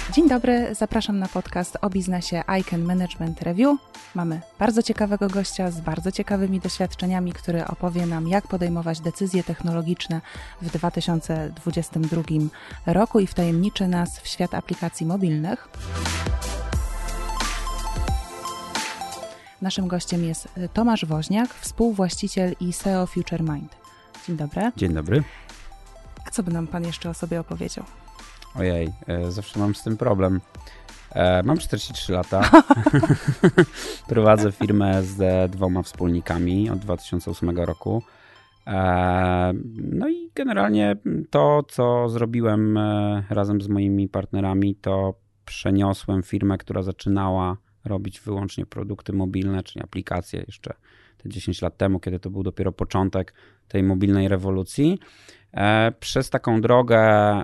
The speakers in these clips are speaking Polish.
Dzień dobry, zapraszam na podcast o biznesie iCANN Management Review. Mamy bardzo ciekawego gościa z bardzo ciekawymi doświadczeniami, który opowie nam, jak podejmować decyzje technologiczne w 2022 roku i wtajemniczy nas w świat aplikacji mobilnych. Naszym gościem jest Tomasz Woźniak, współwłaściciel i CEO FutureMind. Dzień dobry. Dzień dobry. A co by nam pan jeszcze o sobie opowiedział? Ojej, zawsze mam z tym problem. Mam 43 lata. Prowadzę firmę z 2 wspólnikami od 2008 roku. No i generalnie to, co zrobiłem razem z moimi partnerami, to przeniosłem firmę, która zaczynała robić wyłącznie produkty mobilne, czyli aplikacje jeszcze te 10 lat temu, kiedy to był dopiero początek tej mobilnej rewolucji. Przez taką drogę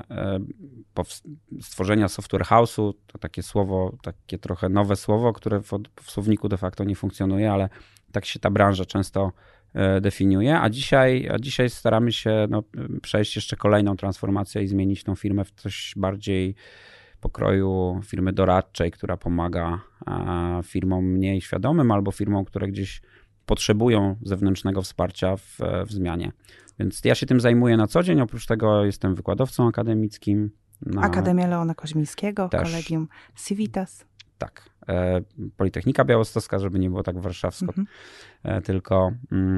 stworzenia software house'u, to takie słowo, takie trochę nowe słowo, które w słowniku de facto nie funkcjonuje, ale tak się ta branża często definiuje, a dzisiaj staramy się przejść jeszcze kolejną transformację i zmienić tą firmę w coś bardziej pokroju firmy doradczej, która pomaga firmom mniej świadomym albo firmom, które gdzieś potrzebują zewnętrznego wsparcia w zmianie. Więc ja się tym zajmuję na co dzień. Oprócz tego jestem wykładowcą akademickim. Akademia Leona Koźmińskiego, też. Collegium Civitas. Tak. Politechnika Białostocka, żeby nie było tak warszawsko, tylko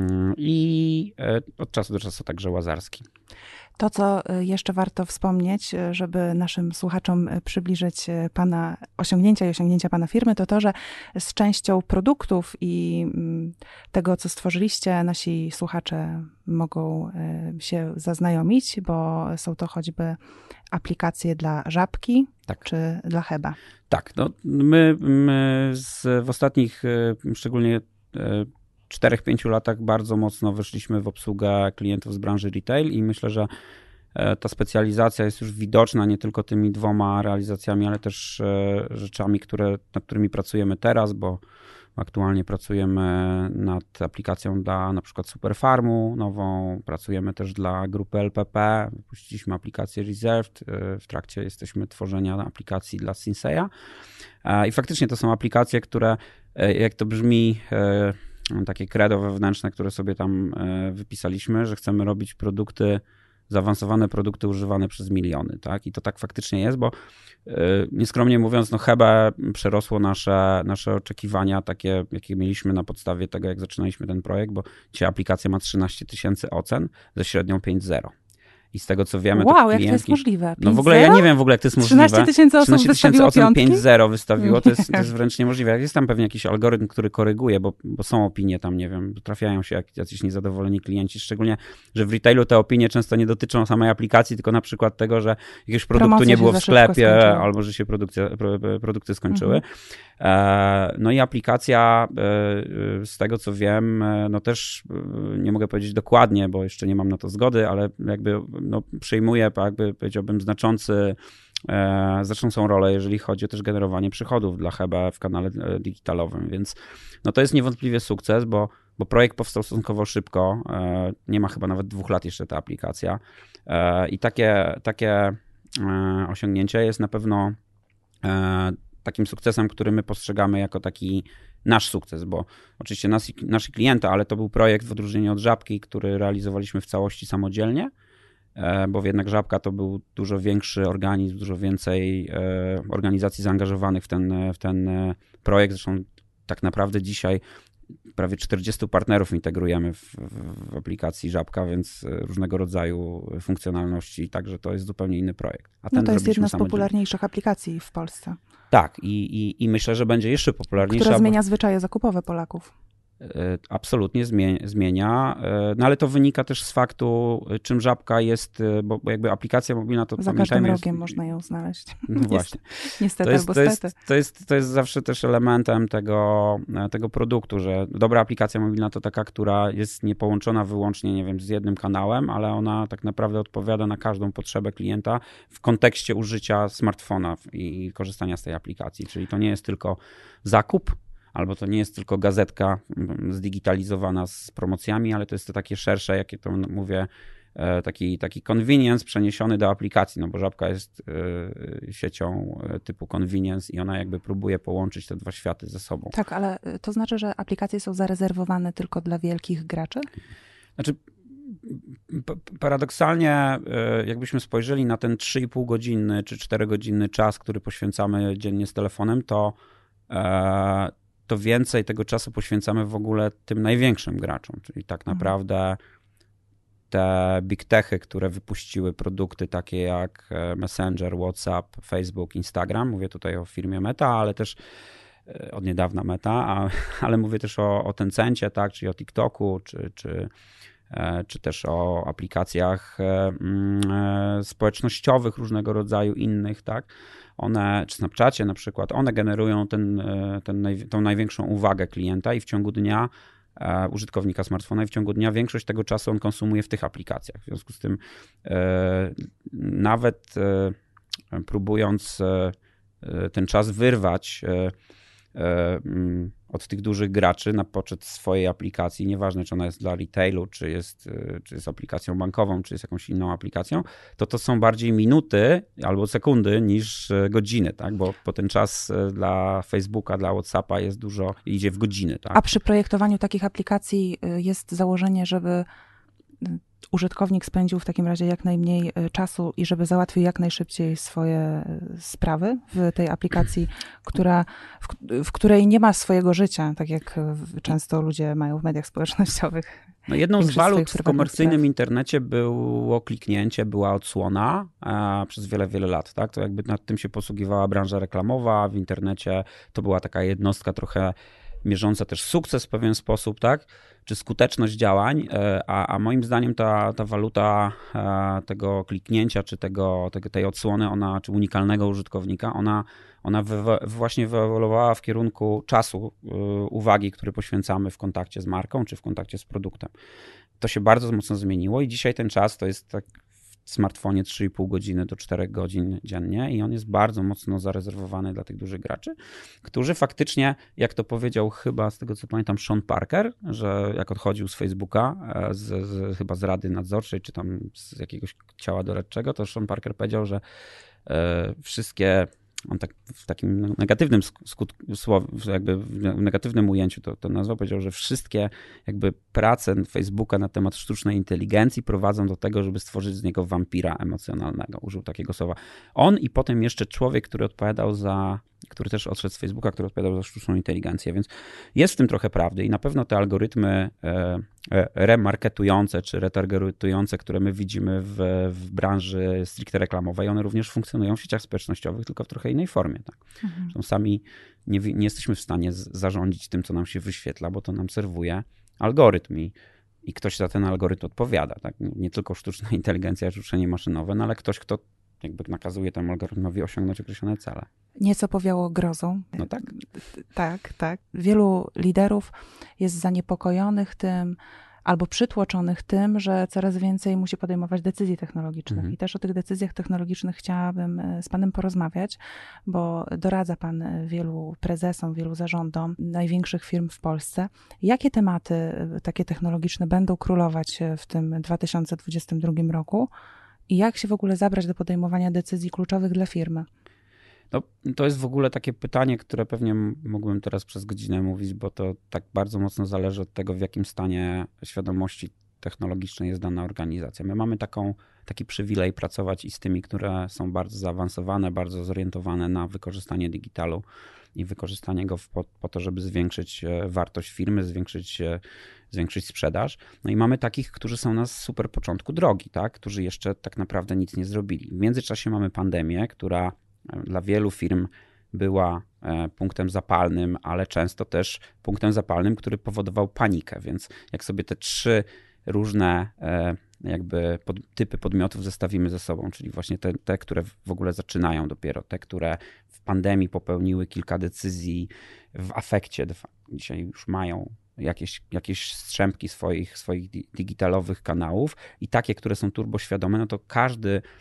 i od czasu do czasu także Łazarski. To, co jeszcze warto wspomnieć, żeby naszym słuchaczom przybliżyć pana osiągnięcia i osiągnięcia pana firmy, to to, że z częścią produktów i tego, co stworzyliście, nasi słuchacze mogą się zaznajomić, bo są to choćby aplikacje dla Żabki, tak, czy dla Heba. Tak, my w ostatnich szczególnie 4-5 latach bardzo mocno weszliśmy w obsługę klientów z branży retail i myślę, że ta specjalizacja jest już widoczna nie tylko tymi 2 realizacjami, ale też rzeczami, nad którymi pracujemy teraz, bo aktualnie pracujemy nad aplikacją dla na przykład Superfarmu nową, pracujemy też dla grupy LPP, wypuściliśmy aplikację Reserved, w trakcie jesteśmy tworzenia aplikacji dla Sinseya i faktycznie to są aplikacje, które, jak to brzmi, takie credo wewnętrzne, które sobie tam wypisaliśmy, że chcemy robić zaawansowane produkty używane przez miliony, tak? I to tak faktycznie jest, bo nieskromnie mówiąc, Hebe przerosło nasze oczekiwania takie, jakie mieliśmy na podstawie tego, jak zaczynaliśmy ten projekt, bo dzisiaj aplikacja ma 13 000 ocen ze średnią 5.0. I z tego, co wiemy, wow, to klientki... jak to jest możliwe? 5.0? W ogóle ja nie wiem jak to jest możliwe. 13 000 osób wystawiło ocen piątki? 5.0 wystawiło, to jest wręcz niemożliwe. Jest tam pewnie jakiś algorytm, który koryguje, bo są opinie tam, nie wiem, trafiają się jacyś niezadowoleni klienci, szczególnie, że w retailu te opinie często nie dotyczą samej aplikacji, tylko na przykład tego, że jakiegoś produktu nie było w sklepie, albo że się produkty skończyły. No i aplikacja, z tego co wiem, też nie mogę powiedzieć dokładnie, bo jeszcze nie mam na to zgody, ale jakby przyjmuje, jakby powiedziałbym, znaczącą rolę, jeżeli chodzi o też generowanie przychodów dla Hebe w kanale digitalowym, więc to jest niewątpliwie sukces, bo projekt powstał stosunkowo szybko, nie ma chyba nawet 2 lat jeszcze ta aplikacja i takie osiągnięcie jest na pewno takim sukcesem, który my postrzegamy jako taki nasz sukces, bo oczywiście nasi klienci, ale to był projekt w odróżnieniu od Żabki, który realizowaliśmy w całości samodzielnie, bo jednak Żabka to był dużo większy organizm, dużo więcej organizacji zaangażowanych w ten projekt. Zresztą tak naprawdę dzisiaj prawie 40 partnerów integrujemy w aplikacji Żabka, więc różnego rodzaju funkcjonalności, także to jest zupełnie inny projekt. A ten to jest jedna z popularniejszych aplikacji w Polsce. Tak, i myślę, że będzie jeszcze popularniejsza. Która zmienia zwyczaje zakupowe Polaków. Absolutnie zmienia, ale to wynika też z faktu, czym Żabka jest, bo jakby aplikacja mobilna to za każdym rogiem można ją znaleźć. No właśnie. Niestety albo stety. To jest zawsze też elementem tego produktu, że dobra aplikacja mobilna to taka, która jest niepołączona wyłącznie, nie wiem, z jednym kanałem, ale ona tak naprawdę odpowiada na każdą potrzebę klienta w kontekście użycia smartfona i korzystania z tej aplikacji, czyli to nie jest tylko zakup, albo to nie jest tylko gazetka zdigitalizowana z promocjami, ale to jest to takie szersze, jakie to mówię, taki convenience przeniesiony do aplikacji, no bo Żabka jest siecią typu convenience i ona jakby próbuje połączyć te dwa światy ze sobą. Tak, ale to znaczy, że aplikacje są zarezerwowane tylko dla wielkich graczy? Znaczy, paradoksalnie, jakbyśmy spojrzeli na ten 3,5-godzinny czy 4-godzinny czas, który poświęcamy dziennie z telefonem, to więcej tego czasu poświęcamy w ogóle tym największym graczom, czyli tak naprawdę te big techy, które wypuściły produkty takie jak Messenger, WhatsApp, Facebook, Instagram. Mówię tutaj o firmie Meta, ale też od niedawna Meta, ale mówię też o Tencencie, tak, czyli o TikToku, czy też o aplikacjach społecznościowych różnego rodzaju innych, tak. One, czy Snapchacie na przykład, one generują tą największą uwagę klienta i w ciągu dnia użytkownika smartfona i w ciągu dnia większość tego czasu on konsumuje w tych aplikacjach. W związku z tym nawet próbując ten czas wyrwać od tych dużych graczy na poczet swojej aplikacji, nieważne czy ona jest dla retailu, czy jest aplikacją bankową, czy jest jakąś inną aplikacją, to są bardziej minuty albo sekundy niż godziny, tak? Bo ten czas dla Facebooka, dla WhatsAppa jest dużo, idzie w godziny. Tak? A przy projektowaniu takich aplikacji jest założenie, żeby użytkownik spędził w takim razie jak najmniej czasu i żeby załatwił jak najszybciej swoje sprawy w tej aplikacji, w której nie ma swojego życia, tak jak często ludzie mają w mediach społecznościowych. No jedną z walut w komercyjnym internecie było kliknięcie, była odsłona przez wiele, wiele lat. Tak? To jakby nad tym się posługiwała branża reklamowa w internecie. To była taka jednostka trochę mierząca też sukces w pewien sposób, tak? Czy skuteczność działań, a moim zdaniem ta waluta tego kliknięcia, czy tej odsłony, czy unikalnego użytkownika, ona właśnie wyewoluowała w kierunku czasu, uwagi, który poświęcamy w kontakcie z marką, czy w kontakcie z produktem. To się bardzo mocno zmieniło i dzisiaj ten czas to jest tak w smartfonie 3,5 godziny do 4 godzin dziennie i on jest bardzo mocno zarezerwowany dla tych dużych graczy, którzy faktycznie, jak to powiedział chyba z tego co pamiętam Sean Parker, że jak odchodził z Facebooka, chyba z rady nadzorczej, czy tam z jakiegoś ciała doradczego, to Sean Parker powiedział, że wszystkie, on tak w takim negatywnym jakby w negatywnym ujęciu to nazwał, powiedział, że wszystkie jakby prace Facebooka na temat sztucznej inteligencji prowadzą do tego, żeby stworzyć z niego wampira emocjonalnego. Użył takiego słowa. On i potem jeszcze człowiek, który też odszedł z Facebooka, który odpowiadał za sztuczną inteligencję, więc jest w tym trochę prawdy i na pewno te algorytmy remarketujące czy retargetujące, które my widzimy w branży stricte reklamowej, one również funkcjonują w sieciach społecznościowych, tylko w trochę innej formie. Tak? Sami nie jesteśmy w stanie zarządzić tym, co nam się wyświetla, bo to nam serwuje algorytm i ktoś za ten algorytm odpowiada. Tak? Nie tylko sztuczna inteligencja, czy uczenie maszynowe, no ale ktoś, kto jakby nakazuje temu algorytmowi osiągnąć określone cele. Nieco powiało grozą. No tak. Tak. Wielu liderów jest zaniepokojonych tym, albo przytłoczonych tym, że coraz więcej musi podejmować decyzji technologicznych. I też o tych decyzjach technologicznych chciałabym z panem porozmawiać, bo doradza pan wielu prezesom, wielu zarządom największych firm w Polsce. Jakie tematy takie technologiczne będą królować w tym 2022 roku? I jak się w ogóle zabrać do podejmowania decyzji kluczowych dla firmy? No, to jest w ogóle takie pytanie, które pewnie mógłbym teraz przez godzinę mówić, bo to tak bardzo mocno zależy od tego, w jakim stanie świadomości technologicznej jest dana organizacja. My mamy taki przywilej pracować i z tymi, które są bardzo zaawansowane, bardzo zorientowane na wykorzystanie digitalu i wykorzystanie go po to, żeby zwiększyć wartość firmy, zwiększyć sprzedaż. No i mamy takich, którzy są na super początku drogi, tak? Którzy jeszcze tak naprawdę nic nie zrobili. W międzyczasie mamy pandemię, która dla wielu firm była punktem zapalnym, ale często też punktem zapalnym, który powodował panikę. Więc jak sobie te 3 różne jakby typy podmiotów zestawimy ze sobą, czyli właśnie te, które w ogóle zaczynają dopiero, te, które w pandemii popełniły kilka decyzji w afekcie, dzisiaj już mają jakieś strzępki swoich digitalowych kanałów i takie, które są turboświadome, no to każdy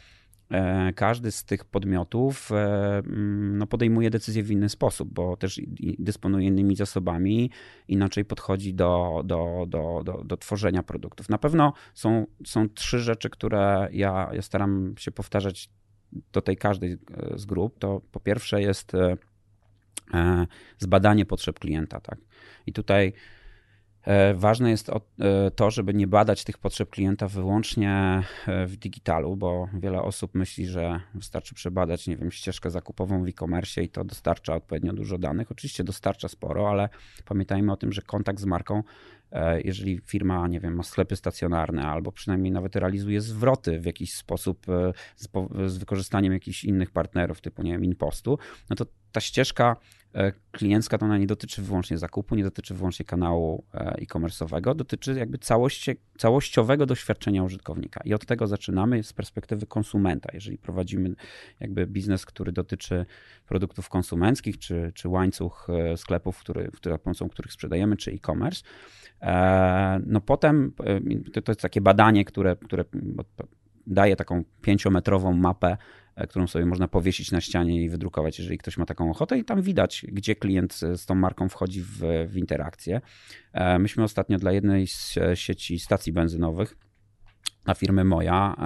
każdy z tych podmiotów podejmuje decyzje w inny sposób, bo też dysponuje innymi zasobami, inaczej podchodzi do tworzenia produktów. Na pewno są 3 rzeczy, które ja staram się powtarzać do tej każdej z grup. To po pierwsze jest zbadanie potrzeb klienta. Tak? I tutaj ważne jest to, żeby nie badać tych potrzeb klienta wyłącznie w digitalu, bo wiele osób myśli, że wystarczy przebadać, nie wiem, ścieżkę zakupową w e-commerce i to dostarcza odpowiednio dużo danych. Oczywiście dostarcza sporo, ale pamiętajmy o tym, że kontakt z marką, jeżeli firma, nie wiem, ma sklepy stacjonarne albo przynajmniej nawet realizuje zwroty w jakiś sposób z wykorzystaniem jakichś innych partnerów typu, nie wiem, InPostu, no to ta ścieżka kliencka to ona nie dotyczy wyłącznie zakupu, nie dotyczy wyłącznie kanału e-commerce'owego, dotyczy jakby całościowego doświadczenia użytkownika. I od tego zaczynamy z perspektywy konsumenta. Jeżeli prowadzimy jakby biznes, który dotyczy produktów konsumenckich, czy łańcuch sklepów, za pomocą których sprzedajemy, czy e-commerce, no potem to jest takie badanie, które daje taką 5-metrową mapę, którą sobie można powiesić na ścianie i wydrukować, jeżeli ktoś ma taką ochotę i tam widać, gdzie klient z tą marką wchodzi w interakcję. Myśmy ostatnio dla jednej z sieci stacji benzynowych, dla firmy Moja,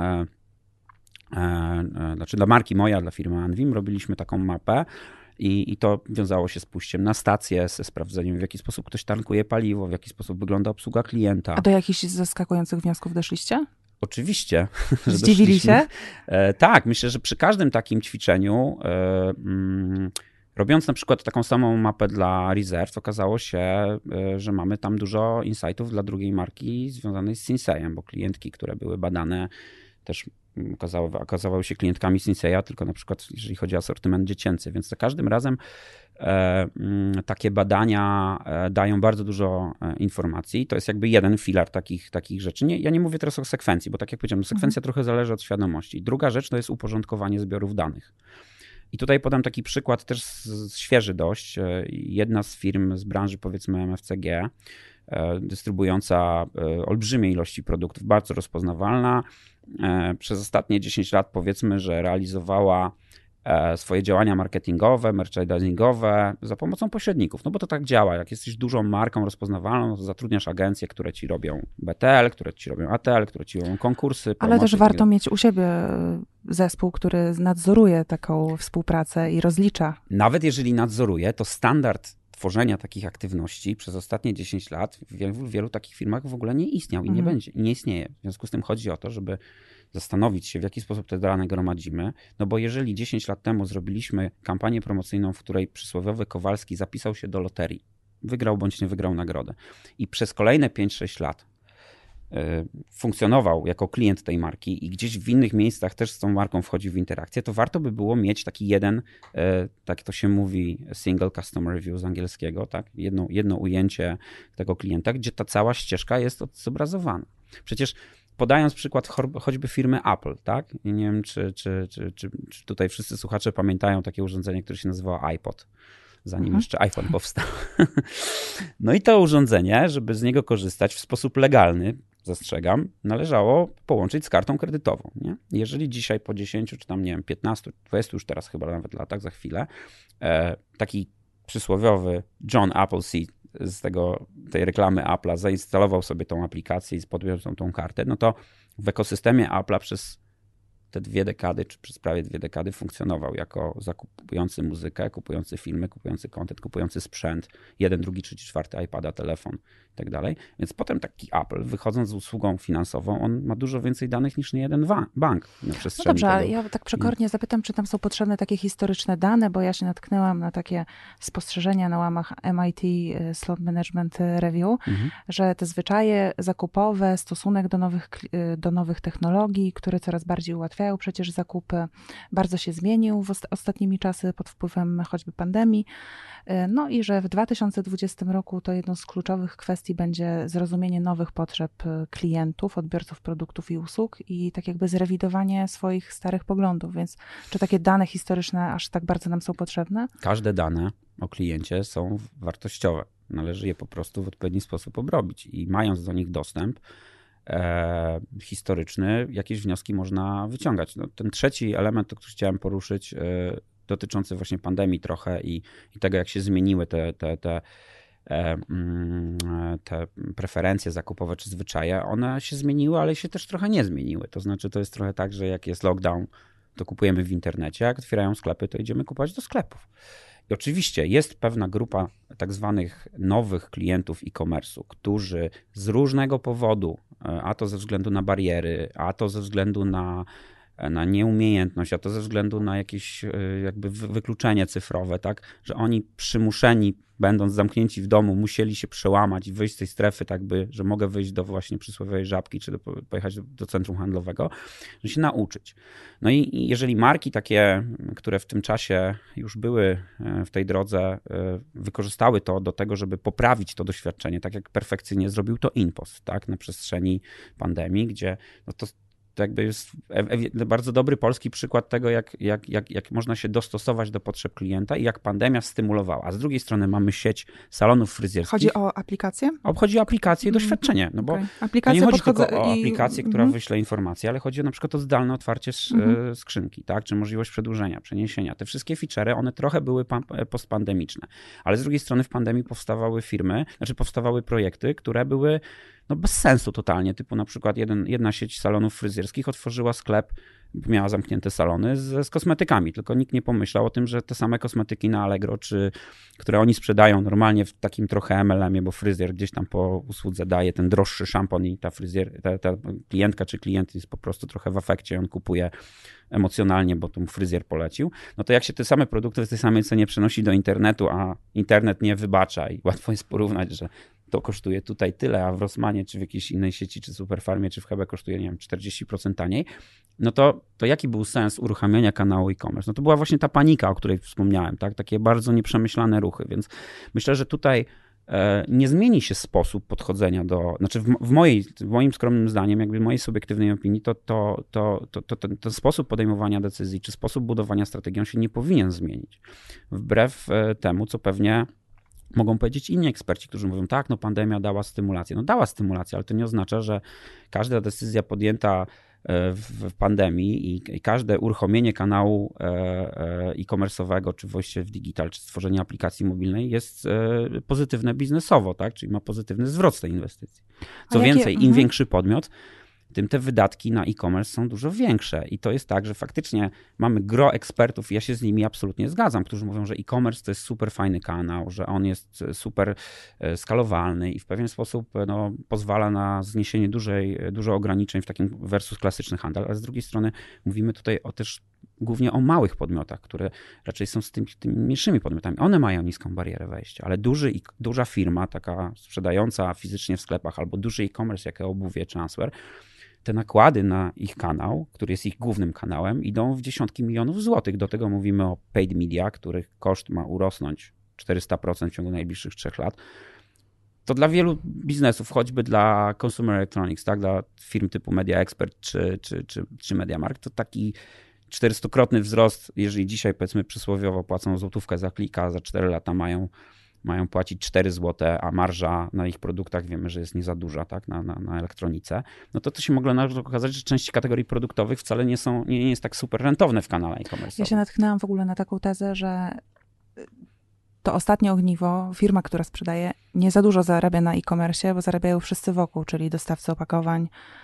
znaczy dla marki Moja, dla firmy Anvim, robiliśmy taką mapę i to wiązało się z pójściem na stację, ze sprawdzeniem, w jaki sposób ktoś tankuje paliwo, w jaki sposób wygląda obsługa klienta. A do jakichś zaskakujących wniosków doszliście? Oczywiście. Zdziwili się? Tak, myślę, że przy każdym takim ćwiczeniu, robiąc na przykład taką samą mapę dla Reserve, okazało się, że mamy tam dużo insightów dla drugiej marki związanej z Sinsejem, bo klientki, które były badane, też okazały się klientkami Sinseya, tylko na przykład jeżeli chodzi o asortyment dziecięcy, więc za każdym razem takie badania dają bardzo dużo informacji. To jest jakby jeden filar takich rzeczy. Ja nie mówię teraz o sekwencji, bo tak jak powiedziałem, sekwencja trochę zależy od świadomości. Druga rzecz to jest uporządkowanie zbiorów danych. I tutaj podam taki przykład też świeży dość. Jedna z firm z branży powiedzmy MFCG, dystrybuująca olbrzymie ilości produktów, bardzo rozpoznawalna. Przez ostatnie 10 lat powiedzmy, że realizowała swoje działania marketingowe, merchandisingowe za pomocą pośredników. No bo to tak działa. Jak jesteś dużą marką rozpoznawalną, to zatrudniasz agencje, które ci robią BTL, które ci robią ATL, które ci robią konkursy. Ale też warto mieć u siebie zespół, który nadzoruje taką współpracę i rozlicza. Nawet jeżeli nadzoruje, to standard tworzenia takich aktywności przez ostatnie 10 lat w wielu takich firmach w ogóle nie istniał i nie istnieje. W związku z tym chodzi o to, żeby zastanowić się, w jaki sposób te dane gromadzimy, no bo jeżeli 10 lat temu zrobiliśmy kampanię promocyjną, w której przysłowiowy Kowalski zapisał się do loterii, wygrał bądź nie wygrał nagrodę i przez kolejne 5-6 lat funkcjonował jako klient tej marki i gdzieś w innych miejscach też z tą marką wchodzi w interakcję, to warto by było mieć taki jeden, tak to się mówi, single customer review z angielskiego, tak? Jedno ujęcie tego klienta, gdzie ta cała ścieżka jest zobrazowana. Przecież podając przykład choćby firmy Apple, tak? I nie wiem, czy tutaj wszyscy słuchacze pamiętają takie urządzenie, które się nazywało iPod, zanim jeszcze iPhone powstał. No i to urządzenie, żeby z niego korzystać w sposób legalny, zastrzegam, należało połączyć z kartą kredytową. Nie? Jeżeli dzisiaj po 10 czy tam, nie wiem, 15, 20 już teraz chyba nawet latach, za chwilę, taki przysłowiowy John Appleseed z tej reklamy Apple'a zainstalował sobie tą aplikację i podjął tą kartę, no to w ekosystemie Apple'a przez te 2 dekady, czy przez prawie 2 dekady funkcjonował jako zakupujący muzykę, kupujący filmy, kupujący content, kupujący sprzęt, 1, 2, 3, 4 iPada, telefon i tak dalej. Więc potem taki Apple, wychodząc z usługą finansową, on ma dużo więcej danych niż niejeden bank na przestrzeni. No dobrze, ale ja tak przekornie zapytam, czy tam są potrzebne takie historyczne dane, bo ja się natknęłam na takie spostrzeżenia na łamach MIT Slot Management Review, że te zwyczaje zakupowe, stosunek do nowych technologii, które coraz bardziej ułatwiają przecież zakupy, bardzo się zmienił w ostatnimi czasy pod wpływem choćby pandemii. No i że w 2020 roku to jedną z kluczowych kwestii będzie zrozumienie nowych potrzeb klientów, odbiorców produktów i usług i tak jakby zrewidowanie swoich starych poglądów. Więc czy takie dane historyczne aż tak bardzo nam są potrzebne? Każde dane o kliencie są wartościowe. Należy je po prostu w odpowiedni sposób obrobić i mając do nich dostęp, historyczny, jakieś wnioski można wyciągać. No, ten trzeci element, który chciałem poruszyć, dotyczący właśnie pandemii trochę i tego, jak się zmieniły te preferencje zakupowe czy zwyczaje, one się zmieniły, ale się też trochę nie zmieniły. To znaczy, to jest trochę tak, że jak jest lockdown, to kupujemy w internecie, jak otwierają sklepy, to idziemy kupować do sklepów. I oczywiście jest pewna grupa tak zwanych nowych klientów e-commerce'u, którzy z różnego powodu, a to ze względu na bariery, a to ze względu na nieumiejętność, a to ze względu na jakieś jakby wykluczenie cyfrowe, tak, że oni przymuszeni, będąc zamknięci w domu, musieli się przełamać i wyjść z tej strefy, tak by, że mogę wyjść do właśnie przysłowiowej Żabki, czy pojechać do centrum handlowego, żeby się nauczyć. No i jeżeli marki takie, które w tym czasie już były w tej drodze, wykorzystały to do tego, żeby poprawić to doświadczenie, tak jak perfekcyjnie zrobił to InPost, tak, na przestrzeni pandemii, gdzie no to jakby jest bardzo dobry polski przykład tego, jak można się dostosować do potrzeb klienta i jak pandemia stymulowała. A z drugiej strony mamy sieć salonów fryzjerskich. Chodzi o aplikację? Chodzi o aplikację i doświadczenie. No bo to nie chodzi tylko o aplikację, która wyśle informacje, ale chodzi na przykład o zdalne otwarcie skrzynki, tak? Czy możliwość przedłużenia, przeniesienia. Te wszystkie feature'y, one trochę były postpandemiczne. Ale z drugiej strony w pandemii powstawały projekty, które były no bez sensu totalnie, typu na przykład jedna sieć salonów fryzjerskich otworzyła sklep, miała zamknięte salony z kosmetykami, tylko nikt nie pomyślał o tym, że te same kosmetyki na Allegro, które oni sprzedają normalnie w takim trochę MLM-ie, bo fryzjer gdzieś tam po usłudze daje ten droższy szampon i ta klientka czy klient jest po prostu trochę w afekcie, on kupuje emocjonalnie, bo tu fryzjer polecił, no to jak się te same produkty w tej samej cenie przenosi do internetu, a internet nie wybacza i łatwo jest porównać, że to kosztuje tutaj tyle, a w Rossmanie, czy w jakiejś innej sieci, czy Superfarmie, czy w Hebe kosztuje, nie wiem, 40% taniej, no to jaki był sens uruchamiania kanału e-commerce? No to była właśnie ta panika, o której wspomniałem, tak? Takie bardzo nieprzemyślane ruchy, więc myślę, że tutaj nie zmieni się sposób podchodzenia znaczy w moim skromnym zdaniem, jakby w mojej subiektywnej opinii, ten sposób podejmowania decyzji, czy sposób budowania strategii, on się nie powinien zmienić. Wbrew temu, co pewnie mogą powiedzieć inni eksperci, którzy mówią, tak, no pandemia dała stymulację. No dała stymulację, ale to nie oznacza, że każda decyzja podjęta w pandemii i każde uruchomienie kanału e-commerce'owego, czy wejście w digital, czy stworzenie aplikacji mobilnej jest pozytywne biznesowo, tak? Czyli ma pozytywny zwrot z tej inwestycji. Co więcej, im większy podmiot, tym te wydatki na e-commerce są dużo większe. I to jest tak, że faktycznie mamy gro ekspertów, i ja się z nimi absolutnie zgadzam, którzy mówią, że e-commerce to jest super fajny kanał, że on jest super skalowalny i w pewien sposób no, pozwala na zniesienie dużo ograniczeń w takim versus klasyczny handel, ale z drugiej strony mówimy tutaj też głównie o małych podmiotach, które raczej są z tymi mniejszymi podmiotami. One mają niską barierę wejścia, ale duża firma, taka sprzedająca fizycznie w sklepach, albo duży e-commerce, jak obuwie, transfer, te nakłady na ich kanał, który jest ich głównym kanałem, idą w dziesiątki milionów złotych. Do tego mówimy o paid media, których koszt ma urosnąć 400% w ciągu najbliższych 3 lat. To dla wielu biznesów, choćby dla consumer electronics, tak, dla firm typu Media Expert czy MediaMarkt, to taki 400-krotny wzrost, jeżeli dzisiaj powiedzmy przysłowiowo płacą złotówkę za klika, za 4 lata mają płacić 4 zł, a marża na ich produktach wiemy, że jest nie za duża, tak, na elektronice, no to się mogło okazać, że część kategorii produktowych wcale nie jest tak super rentowne w kanale e-commerce. Ja się natknęłam w ogóle na taką tezę, że to ostatnie ogniwo, firma, która sprzedaje, nie za dużo zarabia na e-commerce, bo zarabiają wszyscy wokół, czyli dostawcy opakowań,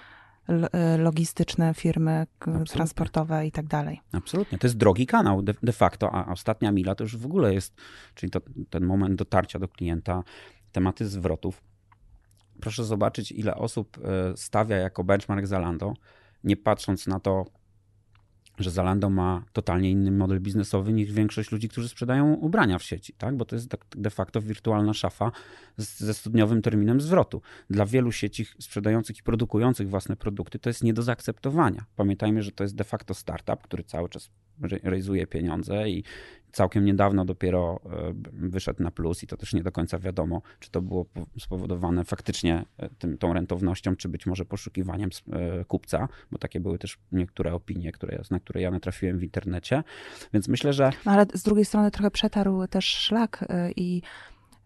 logistyczne firmy, transportowe i tak dalej. Absolutnie. To jest drogi kanał de facto, a ostatnia mila to już w ogóle jest, czyli ten moment dotarcia do klienta, tematy zwrotów. Proszę zobaczyć, ile osób stawia jako benchmark Zalando, nie patrząc na to, że Zalando ma totalnie inny model biznesowy niż większość ludzi, którzy sprzedają ubrania w sieci, tak? Bo to jest de facto wirtualna szafa ze studniowym terminem zwrotu. Dla wielu sieci sprzedających i produkujących własne produkty to jest nie do zaakceptowania. Pamiętajmy, że to jest de facto startup, który cały czas rejzuje pieniądze i całkiem niedawno dopiero wyszedł na plus i to też nie do końca wiadomo, czy to było spowodowane faktycznie tą rentownością, czy być może poszukiwaniem kupca, bo takie były też niektóre opinie, na które ja natrafiłem w internecie, więc myślę, że... No ale z drugiej strony trochę przetarł też szlak i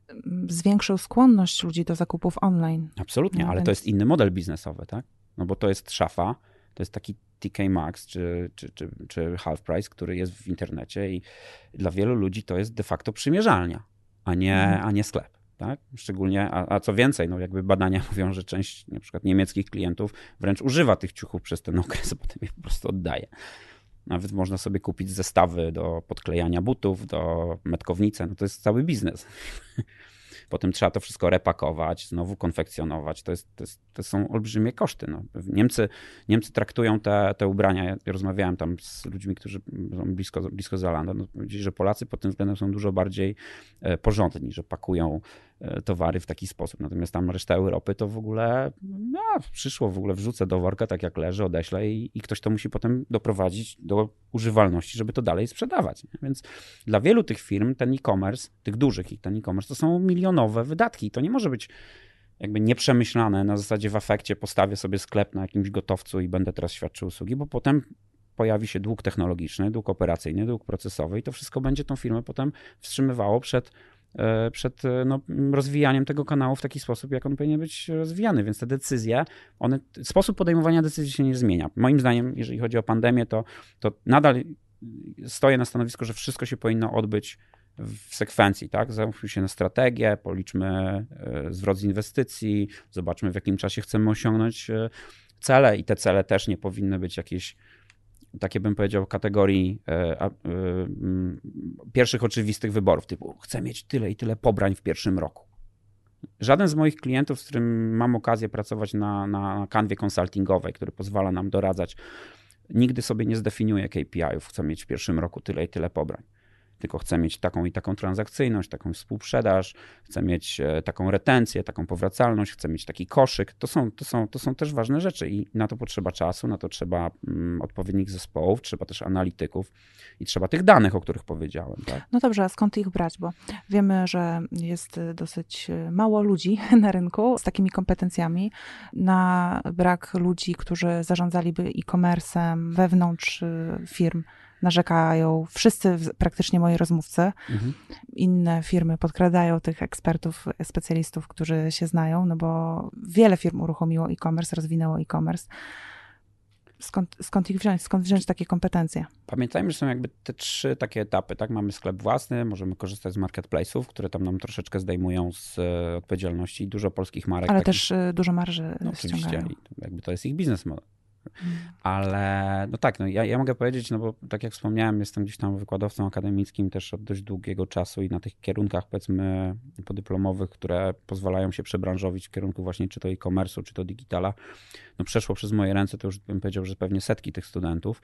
zwiększył skłonność ludzi do zakupów online. Absolutnie, ale to jest inny model biznesowy, tak? No bo to jest szafa, to jest taki TK Maxx czy Half Price, który jest w internecie i dla wielu ludzi to jest de facto przymierzalnia, a nie sklep. Tak? Szczególnie, a co więcej, no jakby badania mówią, że część na przykład niemieckich klientów wręcz używa tych ciuchów przez ten okres, a potem je po prostu oddaje. Nawet można sobie kupić zestawy do podklejania butów, do metkownicy, no to jest cały biznes. Potem trzeba to wszystko repakować, znowu konfekcjonować. To są olbrzymie koszty. No. Niemcy traktują te ubrania. Ja rozmawiałem tam z ludźmi, którzy są blisko Zalanda. No, powiedzieli, że Polacy pod tym względem są dużo bardziej porządni, że pakują towary w taki sposób. Natomiast tam reszta Europy to w ogóle przyszło, w ogóle wrzucę do worka, tak jak leży, odeślę i ktoś to musi potem doprowadzić do używalności, żeby to dalej sprzedawać. Więc dla wielu tych firm ten e-commerce, tych dużych ten e-commerce, to są milionowe wydatki. To nie może być jakby nieprzemyślane na zasadzie w afekcie postawię sobie sklep na jakimś gotowcu i będę teraz świadczył usługi, bo potem pojawi się dług technologiczny, dług operacyjny, dług procesowy i to wszystko będzie tą firmę potem wstrzymywało przed rozwijaniem tego kanału w taki sposób, jak on powinien być rozwijany. Więc te decyzje, sposób podejmowania decyzji się nie zmienia. Moim zdaniem, jeżeli chodzi o pandemię, to nadal stoję na stanowisku, że wszystko się powinno odbyć w sekwencji, tak? Zamówmy się na strategię, policzmy zwrot z inwestycji, zobaczmy, w jakim czasie chcemy osiągnąć cele i te cele też nie powinny być jakieś takie, bym powiedział, kategorii pierwszych oczywistych wyborów, typu chcę mieć tyle i tyle pobrań w pierwszym roku. Żaden z moich klientów, z którym mam okazję pracować na kanwie konsultingowej, który pozwala nam doradzać, nigdy sobie nie zdefiniuje KPI-ów, chcę mieć w pierwszym roku tyle i tyle pobrań. Tylko chcę mieć taką i taką transakcyjność, taką współprzedaż, chcę mieć taką retencję, taką powracalność, chcę mieć taki koszyk. To są też ważne rzeczy i na to potrzeba czasu, na to trzeba odpowiednich zespołów, trzeba też analityków i trzeba tych danych, o których powiedziałem. Tak? No dobrze, a skąd ich brać? Bo wiemy, że jest dosyć mało ludzi na rynku z takimi kompetencjami. Na brak ludzi, którzy zarządzaliby e-commerce'em wewnątrz firm, narzekają wszyscy, praktycznie moi rozmówcy. Inne firmy podkradają tych ekspertów, specjalistów, którzy się znają, no bo wiele firm uruchomiło e-commerce, rozwinęło e-commerce. Skąd ich wziąć? Skąd wziąć takie kompetencje? Pamiętajmy, że są jakby te 3 takie etapy, tak? Mamy sklep własny, możemy korzystać z marketplace'ów, które tam nam troszeczkę zdejmują z odpowiedzialności. Dużo polskich marek. Ale też dużo marży oczywiście, ściągają. Jakby to jest ich biznes model. Ale no tak, ja mogę powiedzieć, no bo tak jak wspomniałem, jestem gdzieś tam wykładowcą akademickim też od dość długiego czasu i na tych kierunkach, powiedzmy, podyplomowych, które pozwalają się przebranżowić w kierunku właśnie czy to e-commerce'u, czy to digitala, no przeszło przez moje ręce, to już bym powiedział, że pewnie setki tych studentów.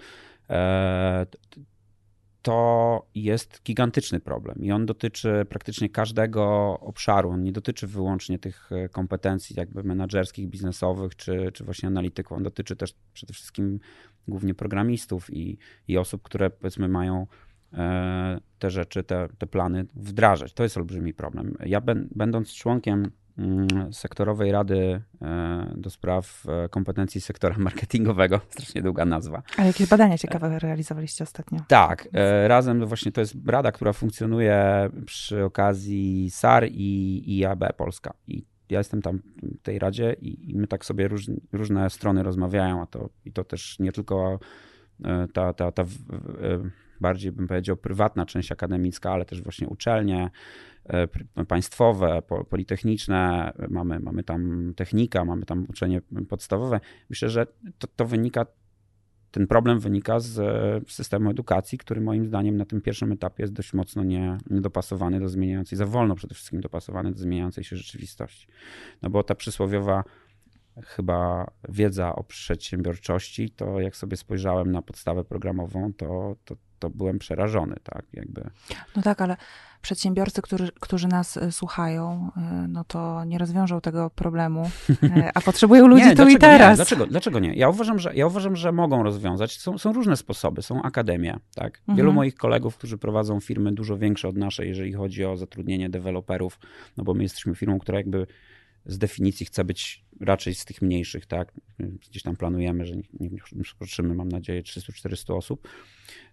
To jest gigantyczny problem i on dotyczy praktycznie każdego obszaru. On nie dotyczy wyłącznie tych kompetencji jakby menadżerskich, biznesowych czy właśnie analityków. On dotyczy też przede wszystkim głównie programistów i osób, które powiedzmy mają te rzeczy, te plany wdrażać. To jest olbrzymi problem. Ja będąc członkiem sektorowej rady do spraw kompetencji sektora marketingowego, strasznie długa nazwa. A jakieś badania ciekawe realizowaliście ostatnio? Tak, razem właśnie to jest rada, która funkcjonuje przy okazji SAR i IAB Polska. I ja jestem tam w tej radzie i my tak sobie różne strony rozmawiają, i to też nie tylko ta bardziej bym powiedział prywatna część akademicka, ale też właśnie uczelnie państwowe, politechniczne, mamy tam technika, mamy tam uczelnie podstawowe. Myślę, że ten problem wynika z systemu edukacji, który moim zdaniem na tym pierwszym etapie jest dość mocno niedopasowany do zmieniającej, za wolno przede wszystkim dopasowany do zmieniającej się rzeczywistości. No bo ta przysłowiowa chyba wiedza o przedsiębiorczości, to jak sobie spojrzałem na podstawę programową, to byłem przerażony, tak, jakby. No tak, ale przedsiębiorcy, którzy nas słuchają, no to nie rozwiążą tego problemu, a potrzebują ludzi tu i teraz. Nie? Dlaczego nie? Ja uważam, że mogą rozwiązać. Są różne sposoby, są akademie, tak. Wielu moich kolegów, którzy prowadzą firmy dużo większe od naszej, jeżeli chodzi o zatrudnienie deweloperów, no bo my jesteśmy firmą, która jakby z definicji chce być raczej z tych mniejszych, tak? Gdzieś tam planujemy, że nie przekroczymy, mam nadzieję, 300-400 osób.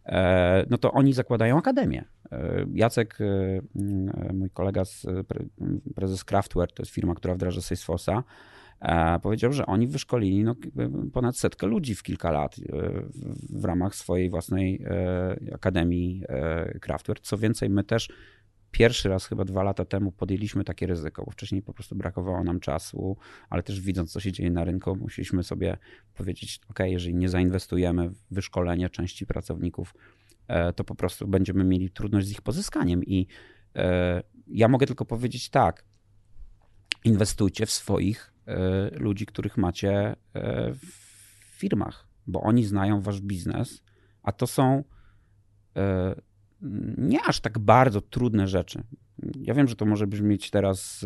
no to oni zakładają akademię. Jacek, mój kolega, prezes Craftware, to jest firma, która wdraża Salesforce'a, powiedział, że oni wyszkolili ponad 100 ludzi w kilka lat w ramach swojej własnej akademii Craftware. Co więcej, my też pierwszy raz chyba 2 lata temu podjęliśmy takie ryzyko, bo wcześniej po prostu brakowało nam czasu, ale też widząc, co się dzieje na rynku, musieliśmy sobie powiedzieć, jeżeli nie zainwestujemy w wyszkolenie części pracowników, to po prostu będziemy mieli trudność z ich pozyskaniem. I ja mogę tylko powiedzieć tak, inwestujcie w swoich ludzi, których macie w firmach, bo oni znają wasz biznes, a to są nie aż tak bardzo trudne rzeczy. Ja wiem, że to może brzmieć teraz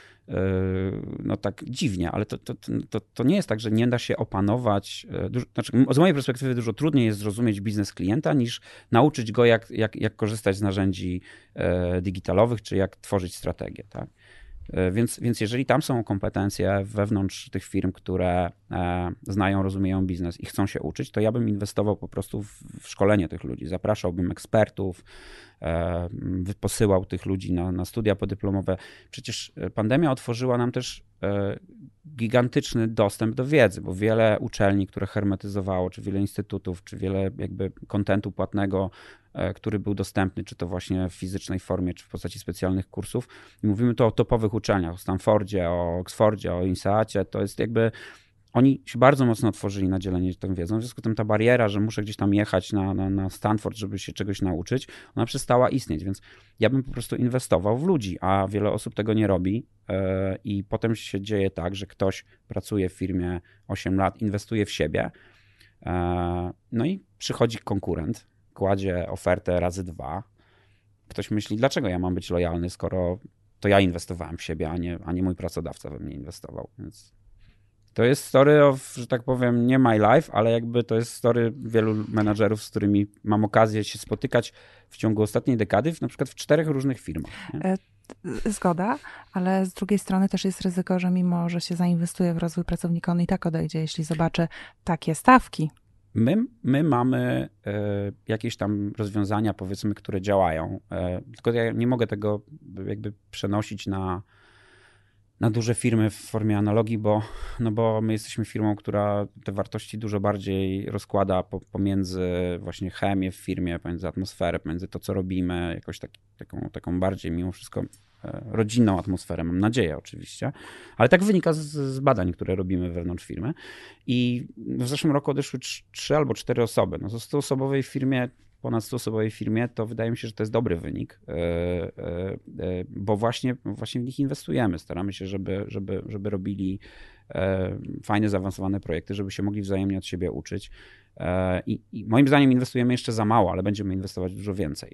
no tak dziwnie, ale to nie jest tak, że nie da się opanować. Znaczy, z mojej perspektywy dużo trudniej jest zrozumieć biznes klienta, niż nauczyć go, jak korzystać z narzędzi digitalowych, czy jak tworzyć strategię. Tak? Więc jeżeli tam są kompetencje wewnątrz tych firm, które znają, rozumieją biznes i chcą się uczyć, to ja bym inwestował po prostu w szkolenie tych ludzi. Zapraszałbym ekspertów, posyłał tych ludzi na studia podyplomowe. Przecież pandemia otworzyła nam też gigantyczny dostęp do wiedzy, bo wiele uczelni, które hermetyzowało, czy wiele instytutów, czy wiele jakby kontentu płatnego, który był dostępny, czy to właśnie w fizycznej formie, czy w postaci specjalnych kursów. I mówimy tu o topowych uczelniach, o Stanfordzie, o Oxfordzie, o INSEADzie. To jest jakby, oni się bardzo mocno otworzyli na dzielenie tą wiedzą. W związku z tym ta bariera, że muszę gdzieś tam jechać na Stanford, żeby się czegoś nauczyć, ona przestała istnieć. Więc ja bym po prostu inwestował w ludzi, a wiele osób tego nie robi. I potem się dzieje tak, że ktoś pracuje w firmie 8 lat, inwestuje w siebie, no i przychodzi konkurent, kładzie ofertę razy 2. Ktoś myśli, dlaczego ja mam być lojalny, skoro to ja inwestowałem w siebie, a nie mój pracodawca we mnie inwestował. Więc to jest story of, że tak powiem, nie my life, ale jakby to jest story wielu menadżerów, z którymi mam okazję się spotykać w ciągu ostatniej dekady, na przykład w 4 różnych firmach. Nie? Zgoda, ale z drugiej strony też jest ryzyko, że mimo, że się zainwestuje w rozwój pracownika, on i tak odejdzie, jeśli zobaczy takie stawki. My mamy jakieś tam rozwiązania, powiedzmy, które działają, tylko ja nie mogę tego jakby przenosić na duże firmy w formie analogii, bo my jesteśmy firmą, która te wartości dużo bardziej rozkłada pomiędzy właśnie chemię w firmie, pomiędzy atmosferę, pomiędzy to, co robimy, jakoś taką bardziej mimo wszystko rodzinną atmosferę, mam nadzieję oczywiście, ale tak wynika z badań, które robimy wewnątrz firmy. I w zeszłym roku odeszły 3 albo 4 osoby. No, to 100-osobowej firmie, ponad 100-osobowej firmie, to wydaje mi się, że to jest dobry wynik, bo właśnie w nich inwestujemy. Staramy się, żeby robili fajne, zaawansowane projekty, żeby się mogli wzajemnie od siebie uczyć. I moim zdaniem inwestujemy jeszcze za mało, ale będziemy inwestować dużo więcej.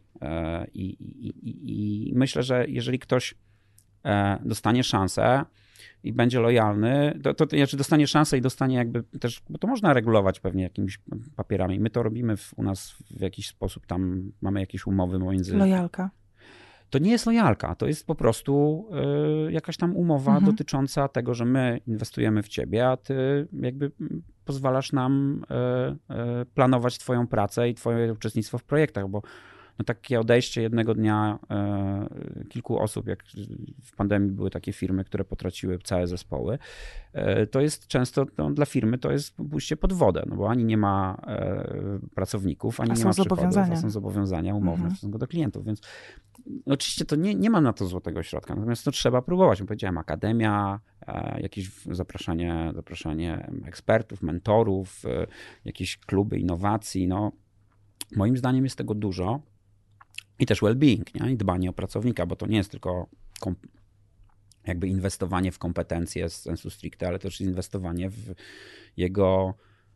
I myślę, że jeżeli ktoś dostanie szansę i będzie lojalny, to znaczy dostanie szansę i dostanie jakby też, bo to można regulować pewnie jakimiś papierami. My to robimy u nas w jakiś sposób, tam mamy jakieś umowy pomiędzy... Lojalka. To nie jest lojalka, to jest po prostu jakaś tam umowa dotycząca tego, że my inwestujemy w ciebie, a ty jakby pozwalasz nam planować twoją pracę i twoje uczestnictwo w projektach, bo no takie odejście jednego dnia kilku osób, jak w pandemii były takie firmy, które potraciły całe zespoły, to jest często dla firmy to jest pójście pod wodę, no bo ani nie ma pracowników, ani nie ma przychodów, a są zobowiązania umowne w stosunku do klientów, więc oczywiście to nie mam na to złotego środka, natomiast to trzeba próbować. Powiedziałem, akademia, jakieś zapraszanie ekspertów, mentorów, jakieś kluby innowacji, no moim zdaniem jest tego dużo. I też well-being, nie? I dbanie o pracownika, bo to nie jest tylko jakby inwestowanie w kompetencje z sensu stricte, ale też inwestowanie w jego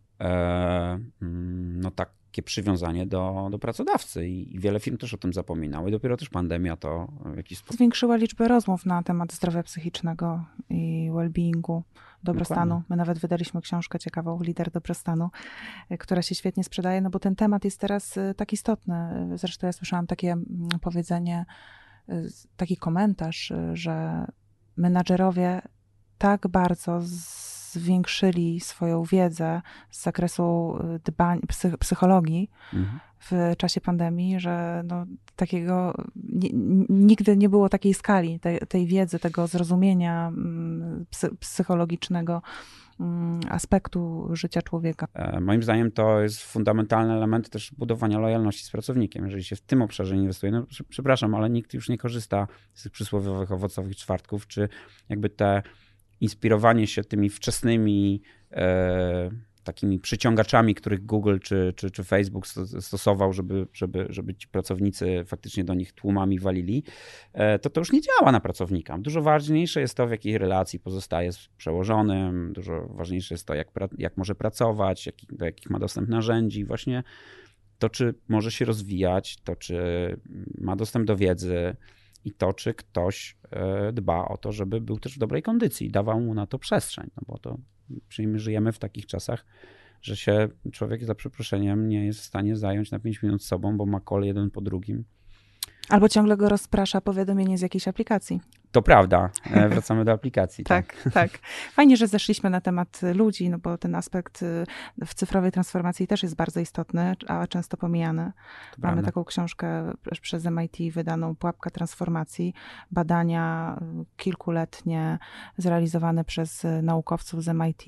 no takie przywiązanie do pracodawcy. I wiele firm też o tym zapominało. I dopiero też pandemia to w jakiś sposób... Zwiększyła liczbę rozmów na temat zdrowia psychicznego i well-beingu, dobrostanu. Dokładnie. My nawet wydaliśmy książkę ciekawą, Lider dobrostanu, która się świetnie sprzedaje, no bo ten temat jest teraz tak istotny. Zresztą ja słyszałam takie powiedzenie, taki komentarz, że menadżerowie tak bardzo zwiększyli swoją wiedzę z zakresu psychologii w czasie pandemii, że no, takiego nigdy nie było takiej skali, tej wiedzy, tego zrozumienia psychologicznego aspektu życia człowieka. Moim zdaniem to jest fundamentalny element też budowania lojalności z pracownikiem. Jeżeli się w tym obszarze inwestuje, no przepraszam, ale nikt już nie korzysta z tych przysłowiowych owocowych czwartków, czy jakby te inspirowanie się tymi wczesnymi takimi przyciągaczami, których Google czy Facebook stosował, żeby ci pracownicy faktycznie do nich tłumami walili, to już nie działa na pracownika. Dużo ważniejsze jest to, w jakiej relacji pozostaje z przełożonym, dużo ważniejsze jest to, jak może pracować, do jakich ma dostęp narzędzi, właśnie to, czy może się rozwijać, to, czy ma dostęp do wiedzy i to, czy ktoś dba o to, żeby był też w dobrej kondycji, dawał mu na to przestrzeń, no bo to my żyjemy w takich czasach, że się człowiek za przeproszeniem nie jest w stanie zająć na 5 minut sobą, bo ma call jeden po drugim. Albo ciągle go rozprasza powiadomienie z jakiejś aplikacji. To prawda, wracamy do aplikacji. Tak. Fajnie, że zeszliśmy na temat ludzi, no bo ten aspekt w cyfrowej transformacji też jest bardzo istotny, a często pomijany. Mamy taką książkę przez MIT wydaną, Pułapka transformacji, badania kilkuletnie zrealizowane przez naukowców z MIT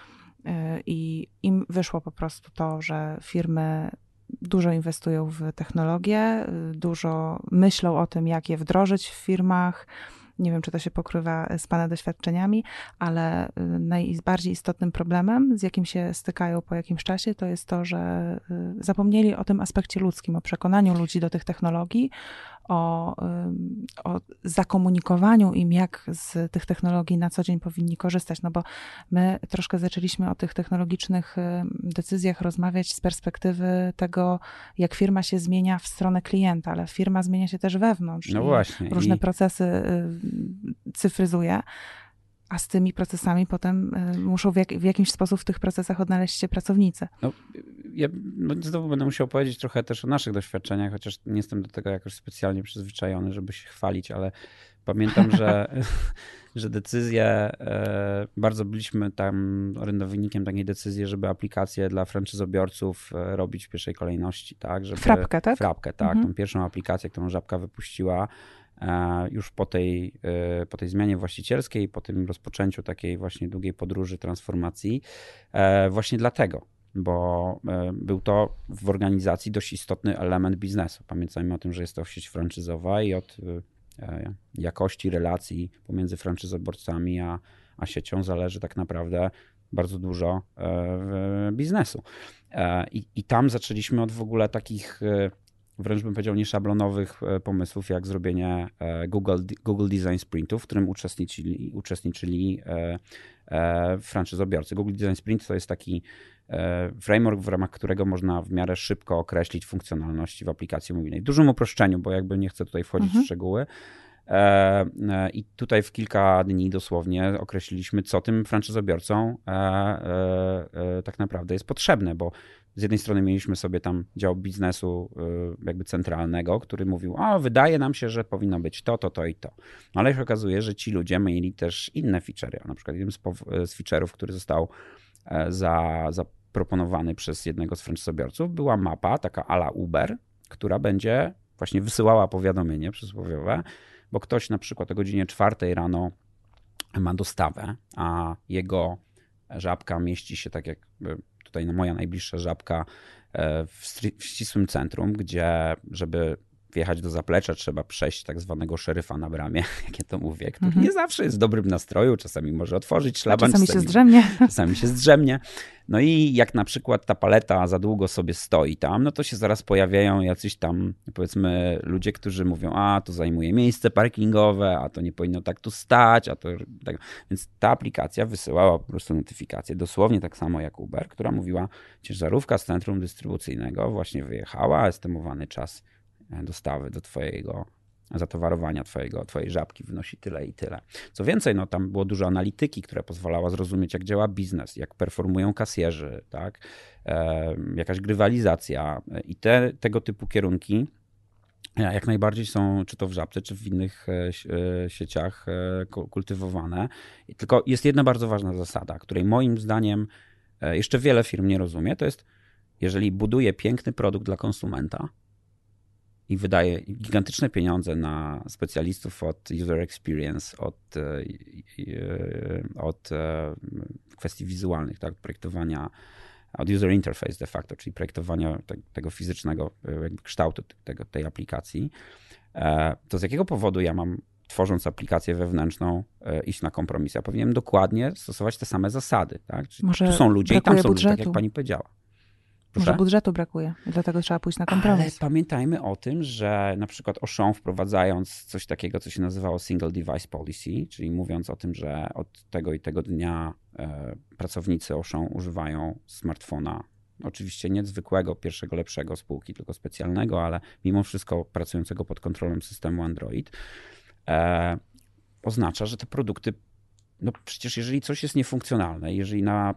i im wyszło po prostu to, że firmy dużo inwestują w technologię, dużo myślą o tym, jak je wdrożyć w firmach. Nie wiem, czy to się pokrywa z Pana doświadczeniami, ale najbardziej istotnym problemem, z jakim się stykają po jakimś czasie, to jest to, że zapomnieli o tym aspekcie ludzkim, o przekonaniu ludzi do tych technologii, o zakomunikowaniu im, jak z tych technologii na co dzień powinni korzystać. No bo my troszkę zaczęliśmy o tych technologicznych decyzjach rozmawiać z perspektywy tego, jak firma się zmienia w stronę klienta, ale firma zmienia się też wewnątrz. No właśnie. Różne procesy cyfryzuje. A z tymi procesami potem muszą w jakiś sposób w tych procesach odnaleźć się pracownicy. No, ja znowu będę musiał powiedzieć trochę też o naszych doświadczeniach, chociaż nie jestem do tego jakoś specjalnie przyzwyczajony, żeby się chwalić, ale pamiętam, że decyzje, bardzo byliśmy tam orędownikiem takiej decyzji, żeby aplikacje dla franczyzobiorców robić w pierwszej kolejności. Tak? Frapkę, tak? Frapkę, tak. Tą pierwszą aplikację, którą Żabka wypuściła, już po tej zmianie właścicielskiej, po tym rozpoczęciu takiej właśnie długiej podróży transformacji, właśnie dlatego, bo był to w organizacji dość istotny element biznesu. Pamiętajmy o tym, że jest to sieć franczyzowa i od jakości relacji pomiędzy franczyzobiorcami a siecią zależy tak naprawdę bardzo dużo biznesu. I tam zaczęliśmy od w ogóle takich wręcz bym powiedział nieszablonowych pomysłów, jak zrobienie Google Design Sprintów, w którym uczestniczyli franczyzobiorcy. Google Design Sprint to jest taki framework, w ramach którego można w miarę szybko określić funkcjonalności w aplikacji mobilnej. W dużym uproszczeniu, bo jakby nie chcę tutaj wchodzić w szczegóły. I tutaj w kilka dni dosłownie określiliśmy, co tym franczyzobiorcom tak naprawdę jest potrzebne, bo z jednej strony mieliśmy sobie tam dział biznesu jakby centralnego, który mówił, wydaje nam się, że powinno być to i to. No ale się okazuje, że ci ludzie mieli też inne feature'y. Na przykład jednym z feature'ów, który został zaproponowany przez jednego z franczyzobiorców, była mapa taka à la Uber, która będzie właśnie wysyłała powiadomienie przysłowiowe, bo ktoś na przykład o godzinie 4 rano ma dostawę, a jego Żabka mieści się tak jak tutaj moja najbliższa Żabka w ścisłym centrum, gdzie żeby wjechać do zaplecza trzeba przejść tak zwanego szeryfa na bramie, jak ja to mówię, który nie zawsze jest w dobrym nastroju, czasami może otworzyć szlaban. Czasami się zdrzemnie. Czasami się zdrzemnie. No i jak na przykład ta paleta za długo sobie stoi tam, no to się zaraz pojawiają jacyś tam, powiedzmy, ludzie, którzy mówią, to zajmuje miejsce parkingowe, a to nie powinno tak tu stać, a to tak. Więc ta aplikacja wysyłała po prostu notyfikację, dosłownie tak samo jak Uber, która mówiła, ciężarówka z centrum dystrybucyjnego właśnie wyjechała, estymowany czas dostawy do twojego zatowarowania twojej Żabki wynosi tyle i tyle. Co więcej, tam było dużo analityki, która pozwalała zrozumieć, jak działa biznes, jak performują kasjerzy, tak? Jakaś grywalizacja i tego typu kierunki jak najbardziej są, czy to w Żabce, czy w innych sieciach kultywowane. Tylko jest jedna bardzo ważna zasada, której moim zdaniem jeszcze wiele firm nie rozumie, to jest jeżeli buduje piękny produkt dla konsumenta i wydaje gigantyczne pieniądze na specjalistów od user experience, od kwestii wizualnych, tak, projektowania, od user interface de facto, czyli projektowania tego fizycznego jakby kształtu tej aplikacji, to z jakiego powodu ja mam, tworząc aplikację wewnętrzną, iść na kompromis? Ja powinienem dokładnie stosować te same zasady. Tak? Czyli tu są ludzie i tam są ludzie, tak jak pani powiedziała. Może budżetu brakuje i dlatego trzeba pójść na kompromis. Ale pamiętajmy o tym, że na przykład Auchan, wprowadzając coś takiego, co się nazywało Single Device Policy, czyli mówiąc o tym, że od tego i tego dnia pracownicy Auchan używają smartfona, oczywiście nie zwykłego, pierwszego, lepszego spółki, tylko specjalnego, ale mimo wszystko pracującego pod kontrolą systemu Android, oznacza, że te produkty, no przecież jeżeli coś jest niefunkcjonalne, jeżeli na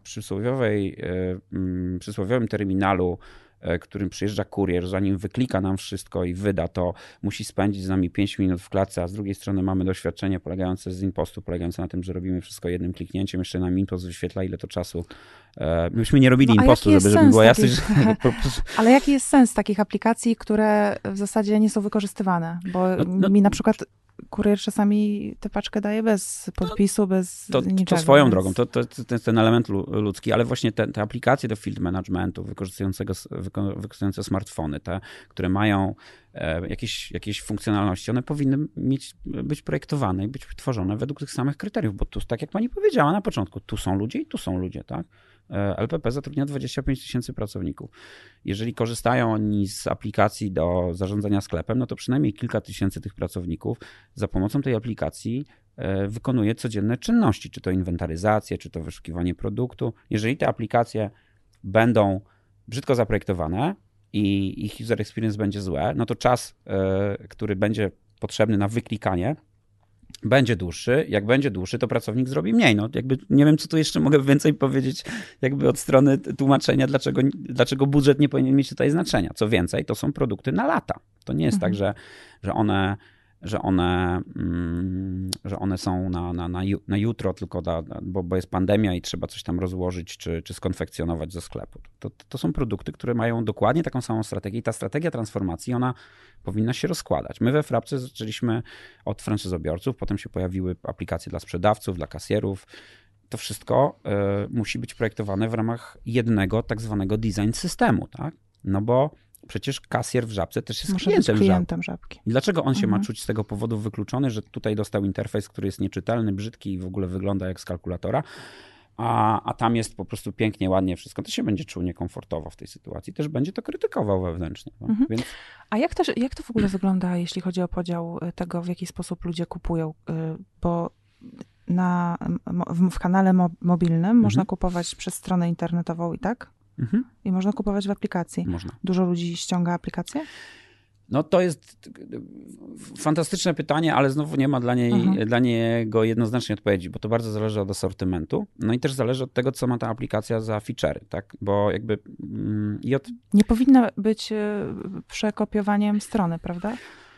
przysłowiowym terminalu, którym przyjeżdża kurier, zanim wyklika nam wszystko i wyda, to musi spędzić z nami 5 minut w klatce, a z drugiej strony mamy doświadczenie polegające z impostu, polegające na tym, że robimy wszystko jednym kliknięciem, jeszcze nam impost wyświetla, ile to czasu. Myśmy nie robili impostu, żeby było jasne. Ale jaki jest sens takich aplikacji, które w zasadzie nie są wykorzystywane? Bo mi na przykład kurier czasami tę paczkę daje bez podpisu, bez niczego. To swoją drogą, to jest ten element ludzki, ale właśnie te aplikacje do field managementu wykorzystujące smartfony, te, które mają jakieś funkcjonalności, one powinny być projektowane i być tworzone według tych samych kryteriów, bo tu, tak jak pani powiedziała na początku, tu są ludzie i tu są ludzie, tak? LPP zatrudnia 25 000 pracowników. Jeżeli korzystają oni z aplikacji do zarządzania sklepem, no to przynajmniej kilka tysięcy tych pracowników za pomocą tej aplikacji wykonuje codzienne czynności, czy to inwentaryzację, czy to wyszukiwanie produktu. Jeżeli te aplikacje będą brzydko zaprojektowane i ich user experience będzie złe, no to czas, który będzie potrzebny na wyklikanie, będzie dłuższy. Jak będzie dłuższy, to pracownik zrobi mniej. No, jakby nie wiem, co tu jeszcze mogę więcej powiedzieć jakby od strony tłumaczenia, dlaczego budżet nie powinien mieć tutaj znaczenia. Co więcej, to są produkty na lata. To nie jest tak, że one są na jutro, tylko bo jest pandemia i trzeba coś tam rozłożyć czy skonfekcjonować ze sklepu. To są produkty, które mają dokładnie taką samą strategię i ta strategia transformacji, ona powinna się rozkładać. My we Frapce zaczęliśmy od franczyzobiorców, potem się pojawiły aplikacje dla sprzedawców, dla kasjerów. To wszystko musi być projektowane w ramach jednego tak zwanego design systemu, tak? No bo przecież kasjer w Żabce też jest klientem Żabki. I dlaczego on się ma czuć z tego powodu wykluczony, że tutaj dostał interfejs, który jest nieczytelny, brzydki i w ogóle wygląda jak z kalkulatora, a tam jest po prostu pięknie, ładnie wszystko, to się będzie czuł niekomfortowo w tej sytuacji. Też będzie to krytykował wewnętrznie. No? Więc... A jak to w ogóle wygląda, jeśli chodzi o podział tego, w jaki sposób ludzie kupują? Bo w kanale mobilnym można kupować przez stronę internetową i tak? I można kupować w aplikacji. Można. Dużo ludzi ściąga aplikację? No to jest fantastyczne pytanie, ale znowu nie ma dla niego jednoznacznej odpowiedzi, bo to bardzo zależy od asortymentu. No i też zależy od tego, co ma ta aplikacja za feature'y, tak? Bo jakby... Nie powinna być przekopiowaniem strony, prawda?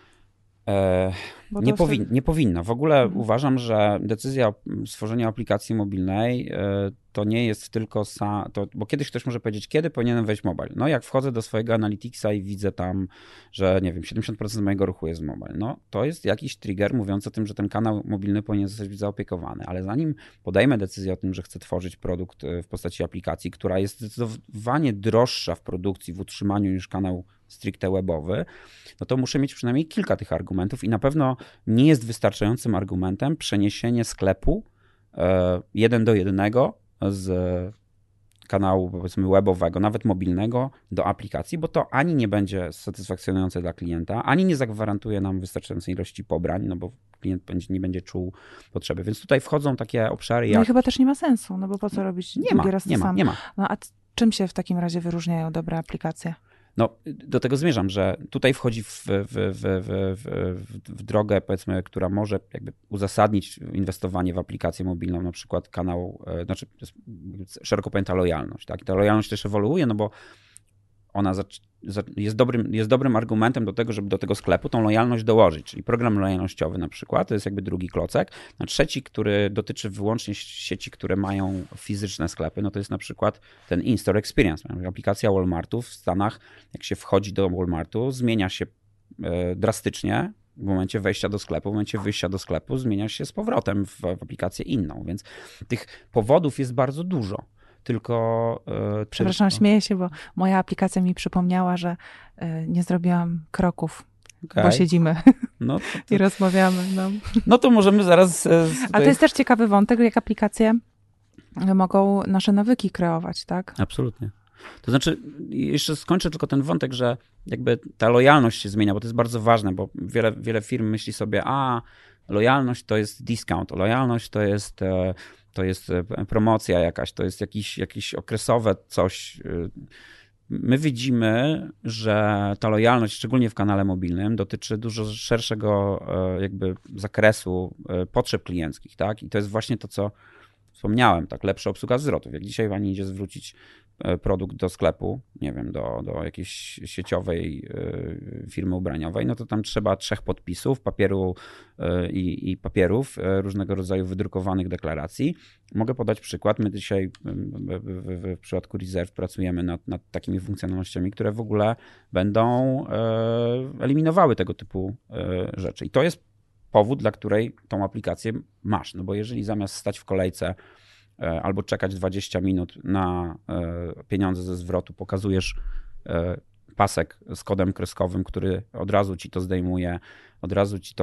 Nie powinna. W ogóle uważam, że decyzja o stworzeniu aplikacji mobilnej to nie jest tylko bo kiedyś ktoś może powiedzieć, kiedy powinienem wejść mobile. No jak wchodzę do swojego Analyticsa i widzę tam, że nie wiem, 70% mojego ruchu jest mobile. No to jest jakiś trigger mówiący o tym, że ten kanał mobilny powinien zostać zaopiekowany. Ale zanim podejmę decyzję o tym, że chcę tworzyć produkt w postaci aplikacji, która jest zdecydowanie droższa w produkcji, w utrzymaniu niż kanał stricte webowy, no to muszę mieć przynajmniej kilka tych argumentów i na pewno nie jest wystarczającym argumentem przeniesienie sklepu 1:1 z kanału, powiedzmy, webowego, nawet mobilnego, do aplikacji, bo to ani nie będzie satysfakcjonujące dla klienta, ani nie zagwarantuje nam wystarczającej ilości pobrań, no bo klient nie będzie czuł potrzeby. Więc tutaj wchodzą takie obszary jak... No i chyba też nie ma sensu, no bo po co robić drugi raz to samo? Nie ma. No a czym się w takim razie wyróżniają dobre aplikacje? No, do tego zmierzam, że tutaj wchodzi w drogę, powiedzmy, która może jakby uzasadnić inwestowanie w aplikację mobilną, na przykład kanał, szeroko pojęta lojalność. Tak? I ta lojalność też ewoluuje, no bo ona jest dobrym argumentem do tego, żeby do tego sklepu tą lojalność dołożyć, czyli program lojalnościowy na przykład, to jest jakby drugi klocek. A trzeci, który dotyczy wyłącznie sieci, które mają fizyczne sklepy, no to jest na przykład ten In-Store Experience. Aplikacja Walmartu w Stanach, jak się wchodzi do Walmartu, zmienia się drastycznie w momencie wejścia do sklepu, w momencie wyjścia do sklepu zmienia się z powrotem w aplikację inną, więc tych powodów jest bardzo dużo. Przepraszam, śmieję się, bo moja aplikacja mi przypomniała, że nie zrobiłam kroków, bo siedzimy i rozmawiamy. No to możemy zaraz... A to jest też ciekawy wątek, jak aplikacje mogą nasze nawyki kreować, tak? Absolutnie. To znaczy, jeszcze skończę tylko ten wątek, że jakby ta lojalność się zmienia, bo to jest bardzo ważne, bo wiele firm myśli sobie, lojalność to jest discount, lojalność to jest promocja jakaś, to jest jakieś okresowe coś. My widzimy, że ta lojalność, szczególnie w kanale mobilnym, dotyczy dużo szerszego jakby zakresu potrzeb klienckich, tak? I to jest właśnie to, co wspomniałem, tak, lepsza obsługa zwrotów. Jak dzisiaj pani idzie zwrócić produkt do sklepu, nie wiem, do jakiejś sieciowej firmy ubraniowej, no to tam trzeba 3 podpisów, papieru i papierów, różnego rodzaju wydrukowanych deklaracji. Mogę podać przykład. My dzisiaj w przypadku Reserve pracujemy nad takimi funkcjonalnościami, które w ogóle będą eliminowały tego typu rzeczy. I to jest powód, dla której tą aplikację masz. No bo jeżeli zamiast stać w kolejce albo czekać 20 minut na pieniądze ze zwrotu, pokazujesz pasek z kodem kreskowym, który od razu ci to zdejmuje, od razu ci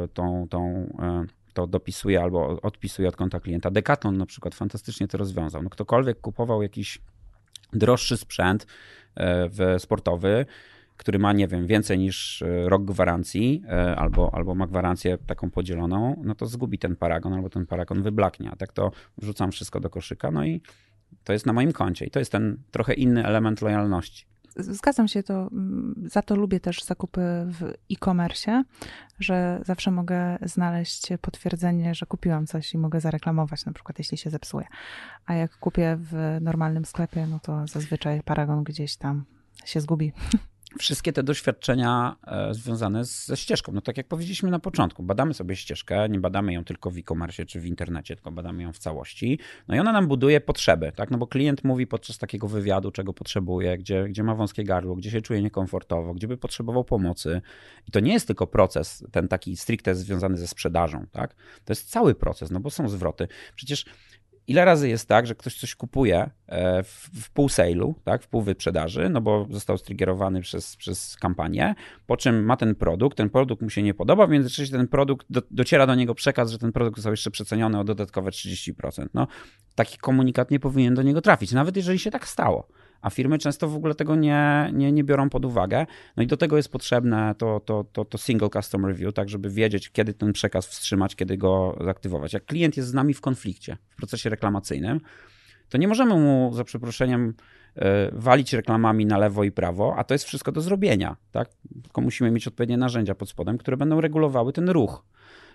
to dopisuje albo odpisuje od konta klienta. Decathlon na przykład fantastycznie to rozwiązał. No ktokolwiek kupował jakiś droższy sprzęt sportowy, który ma, nie wiem, więcej niż rok gwarancji albo ma gwarancję taką podzieloną, no to zgubi ten paragon albo ten paragon wyblaknie. A tak to wrzucam wszystko do koszyka, no i to jest na moim koncie. I to jest ten trochę inny element lojalności. Zgadzam się, za to lubię też zakupy w e-commerce, że zawsze mogę znaleźć potwierdzenie, że kupiłam coś i mogę zareklamować, na przykład jeśli się zepsuje. A jak kupię w normalnym sklepie, no to zazwyczaj paragon gdzieś tam się zgubi. Wszystkie te doświadczenia związane ze ścieżką. No tak jak powiedzieliśmy na początku, badamy sobie ścieżkę, nie badamy ją tylko w e-commerce czy w internecie, tylko badamy ją w całości. No i ona nam buduje potrzeby, tak? No bo klient mówi podczas takiego wywiadu, czego potrzebuje, gdzie ma wąskie gardło, gdzie się czuje niekomfortowo, gdzie by potrzebował pomocy. I to nie jest tylko proces, ten taki stricte związany ze sprzedażą, tak? To jest cały proces, no bo są zwroty. Przecież ile razy jest tak, że ktoś coś kupuje w pół sale'u, tak, w pół wyprzedaży, no bo został striggerowany przez kampanię, po czym ma ten produkt mu się nie podoba, więc rzeczywiście ten produkt, dociera do niego przekaz, że ten produkt został jeszcze przeceniony o dodatkowe 30%. No, taki komunikat nie powinien do niego trafić, nawet jeżeli się tak stało. A firmy często w ogóle tego nie biorą pod uwagę. No i do tego jest potrzebne to single custom review, tak żeby wiedzieć, kiedy ten przekaz wstrzymać, kiedy go zaktywować. Jak klient jest z nami w konflikcie, w procesie reklamacyjnym, to nie możemy mu, za przeproszeniem, walić reklamami na lewo i prawo, a to jest wszystko do zrobienia, tak? Tylko musimy mieć odpowiednie narzędzia pod spodem, które będą regulowały ten ruch.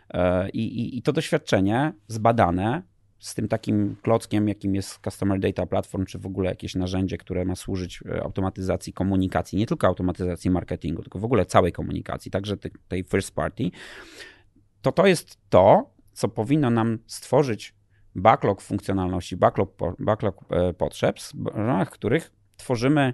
I to doświadczenie zbadane z tym takim klockiem, jakim jest Customer Data Platform, czy w ogóle jakieś narzędzie, które ma służyć automatyzacji komunikacji, nie tylko automatyzacji marketingu, tylko w ogóle całej komunikacji, także tej first party, to jest to, co powinno nam stworzyć backlog funkcjonalności, backlog potrzeb, w ramach których tworzymy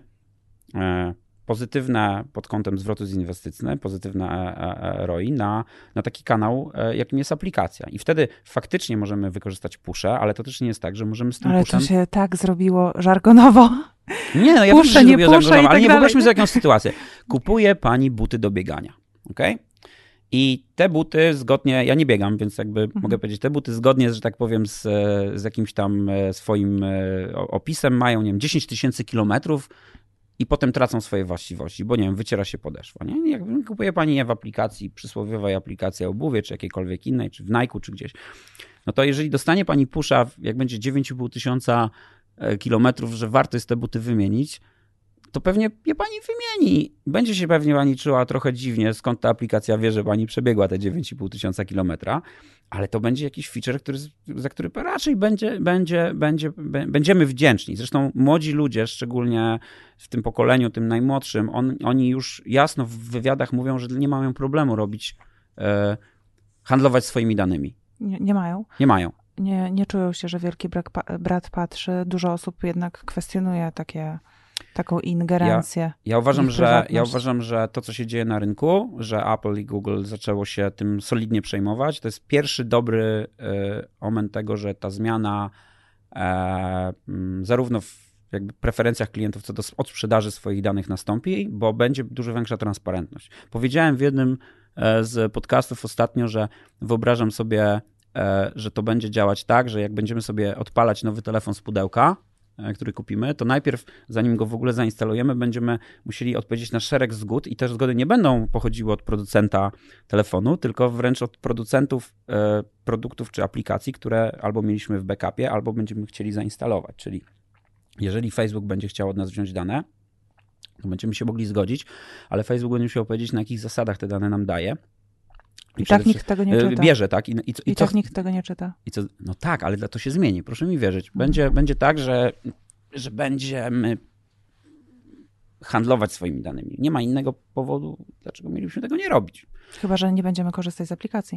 pozytywne pod kątem zwrotu inwestycyjny, pozytywne ROI na taki kanał, jakim jest aplikacja. I wtedy faktycznie możemy wykorzystać pusze, ale to też nie jest tak, że możemy z tym puszem... Ale to się tak zrobiło żargonowo. Nie, no ja pusze, wiem, że zrobiło żargonowo, ale nie wyobraźmy sobie jakąś sytuację. Kupuje pani buty do biegania, okej? I te buty zgodnie, ja nie biegam, więc jakby mogę powiedzieć, te buty zgodnie, że tak powiem, z jakimś tam swoim opisem mają, nie wiem, 10 000 kilometrów i potem tracą swoje właściwości, bo nie wiem, wyciera się podeszwa. Nie? Jak kupuje pani je w aplikacji, przysłowiowej aplikacji obuwie, czy jakiejkolwiek innej, czy w Nike'u, czy gdzieś, no to jeżeli dostanie pani pusha, jak będzie 9,5 tysiąca kilometrów, że warto jest te buty wymienić, to pewnie je pani wymieni. Będzie się pewnie pani czuła trochę dziwnie, skąd ta aplikacja wie, że pani przebiegła te 9,5 tysiąca kilometra, ale to będzie jakiś feature, za który raczej będziemy wdzięczni. Zresztą młodzi ludzie, szczególnie w tym pokoleniu, tym najmłodszym, oni już jasno w wywiadach mówią, że nie mają problemu handlować swoimi danymi. Nie mają? Nie mają. Nie czują się, że wielki brat patrzy. Dużo osób jednak kwestionuje taką ingerencję. Ja uważam, że to, co się dzieje na rynku, że Apple i Google zaczęło się tym solidnie przejmować, to jest pierwszy dobry moment tego, że ta zmiana zarówno w jakby preferencjach klientów co do odsprzedaży swoich danych nastąpi, bo będzie dużo większa transparentność. Powiedziałem w jednym z podcastów ostatnio, że wyobrażam sobie, że to będzie działać tak, że jak będziemy sobie odpalać nowy telefon z pudełka, który kupimy, to najpierw, zanim go w ogóle zainstalujemy, będziemy musieli odpowiedzieć na szereg zgód i te zgody nie będą pochodziły od producenta telefonu, tylko wręcz od producentów produktów czy aplikacji, które albo mieliśmy w backupie, albo będziemy chcieli zainstalować. Czyli jeżeli Facebook będzie chciał od nas wziąć dane, to będziemy się mogli zgodzić, ale Facebook będzie musiał powiedzieć, na jakich zasadach te dane nam daje. I tak nikt tego nie czyta. Bierze, tak? I tak nikt tego nie czyta. No tak, ale to się zmieni, proszę mi wierzyć. Będzie tak, że będziemy handlować swoimi danymi. Nie ma innego powodu, dlaczego mielibyśmy tego nie robić. Chyba że nie będziemy korzystać z aplikacji.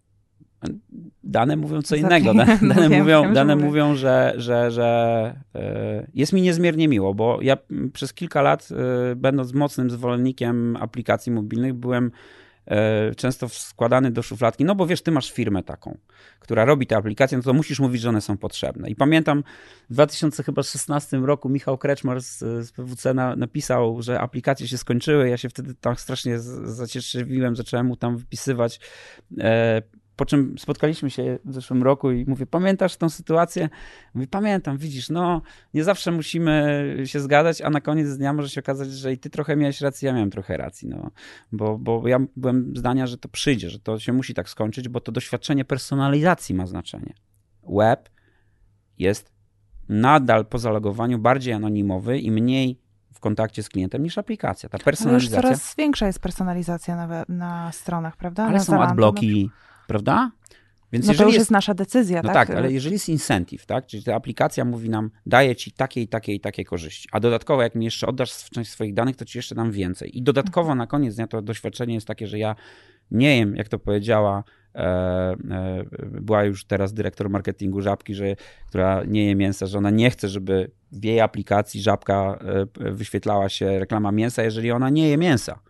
Dane mówią co innego. Dane mówią, że jest mi niezmiernie miło, bo ja przez kilka lat, będąc mocnym zwolennikiem aplikacji mobilnych, byłem często składany do szufladki, no bo wiesz, ty masz firmę taką, która robi te aplikacje, no to musisz mówić, że one są potrzebne. I pamiętam w 2016 roku Michał Kreczmar z PWC napisał, że aplikacje się skończyły. Ja się wtedy tak strasznie zacieszywiłem, zacząłem mu tam wypisywać. Po czym spotkaliśmy się w zeszłym roku i mówię, pamiętasz tą sytuację? Mówię, pamiętam, widzisz, no nie zawsze musimy się zgadzać, a na koniec dnia może się okazać, że i ty trochę miałeś rację, ja miałem trochę racji, no. Bo ja byłem zdania, że to przyjdzie, że to się musi tak skończyć, bo to doświadczenie personalizacji ma znaczenie. Web jest nadal po zalogowaniu bardziej anonimowy i mniej w kontakcie z klientem niż aplikacja. Ta personalizacja... Ale już coraz większa jest personalizacja na stronach, prawda? Ale są adblocki, prawda? Więc no to już jest nasza decyzja, no tak? Tak, ale jeżeli jest incentive, tak? Czyli ta aplikacja mówi nam, daje ci takie i takie i takie korzyści, a dodatkowo jak mi jeszcze oddasz część swoich danych, to ci jeszcze dam więcej. I dodatkowo na koniec dnia to doświadczenie jest takie, że ja nie jem, jak to powiedziała, była już teraz dyrektor marketingu Żabki, która nie je mięsa, że ona nie chce, żeby w jej aplikacji Żabka wyświetlała się reklama mięsa, jeżeli ona nie je mięsa.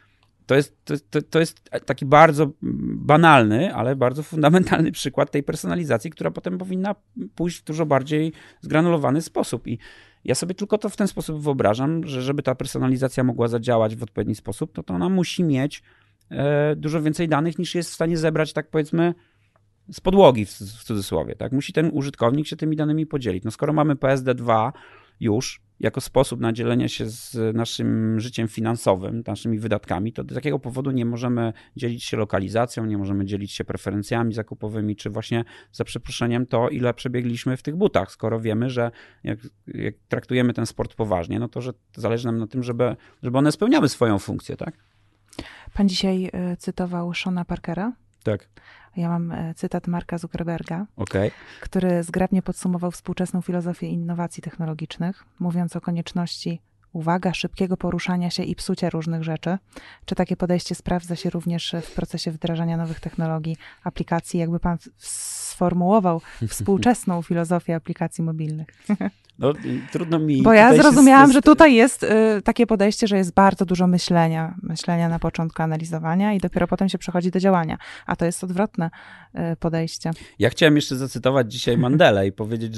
To jest taki bardzo banalny, ale bardzo fundamentalny przykład tej personalizacji, która potem powinna pójść w dużo bardziej zgranulowany sposób. I ja sobie tylko to w ten sposób wyobrażam, że żeby ta personalizacja mogła zadziałać w odpowiedni sposób, to ona musi mieć dużo więcej danych niż jest w stanie zebrać, tak powiedzmy, z podłogi w cudzysłowie. Tak? Musi ten użytkownik się tymi danymi podzielić. No skoro mamy PSD2 już jako sposób na dzielenie się z naszym życiem finansowym, naszymi wydatkami, to z takiego powodu nie możemy dzielić się lokalizacją, nie możemy dzielić się preferencjami zakupowymi, czy właśnie za przeproszeniem to, ile przebiegliśmy w tych butach, skoro wiemy, że jak traktujemy ten sport poważnie, no to że zależy nam na tym, żeby one spełniały swoją funkcję, tak? Pan dzisiaj cytował Seana Parkera. Tak. Ja mam cytat Marka Zuckerberga, okay, który zgrabnie podsumował współczesną filozofię innowacji technologicznych, mówiąc o konieczności, uwaga, szybkiego poruszania się i psucia różnych rzeczy. Czy takie podejście sprawdza się również w procesie wdrażania nowych technologii, aplikacji? Jakby pan sformułował współczesną filozofię aplikacji mobilnych? No, trudno mi... Bo ja zrozumiałam, że tutaj jest takie podejście, że jest bardzo dużo myślenia na początku, analizowania i dopiero potem się przechodzi do działania. A to jest odwrotne podejście. Ja chciałem jeszcze zacytować dzisiaj Mandelę i powiedzieć,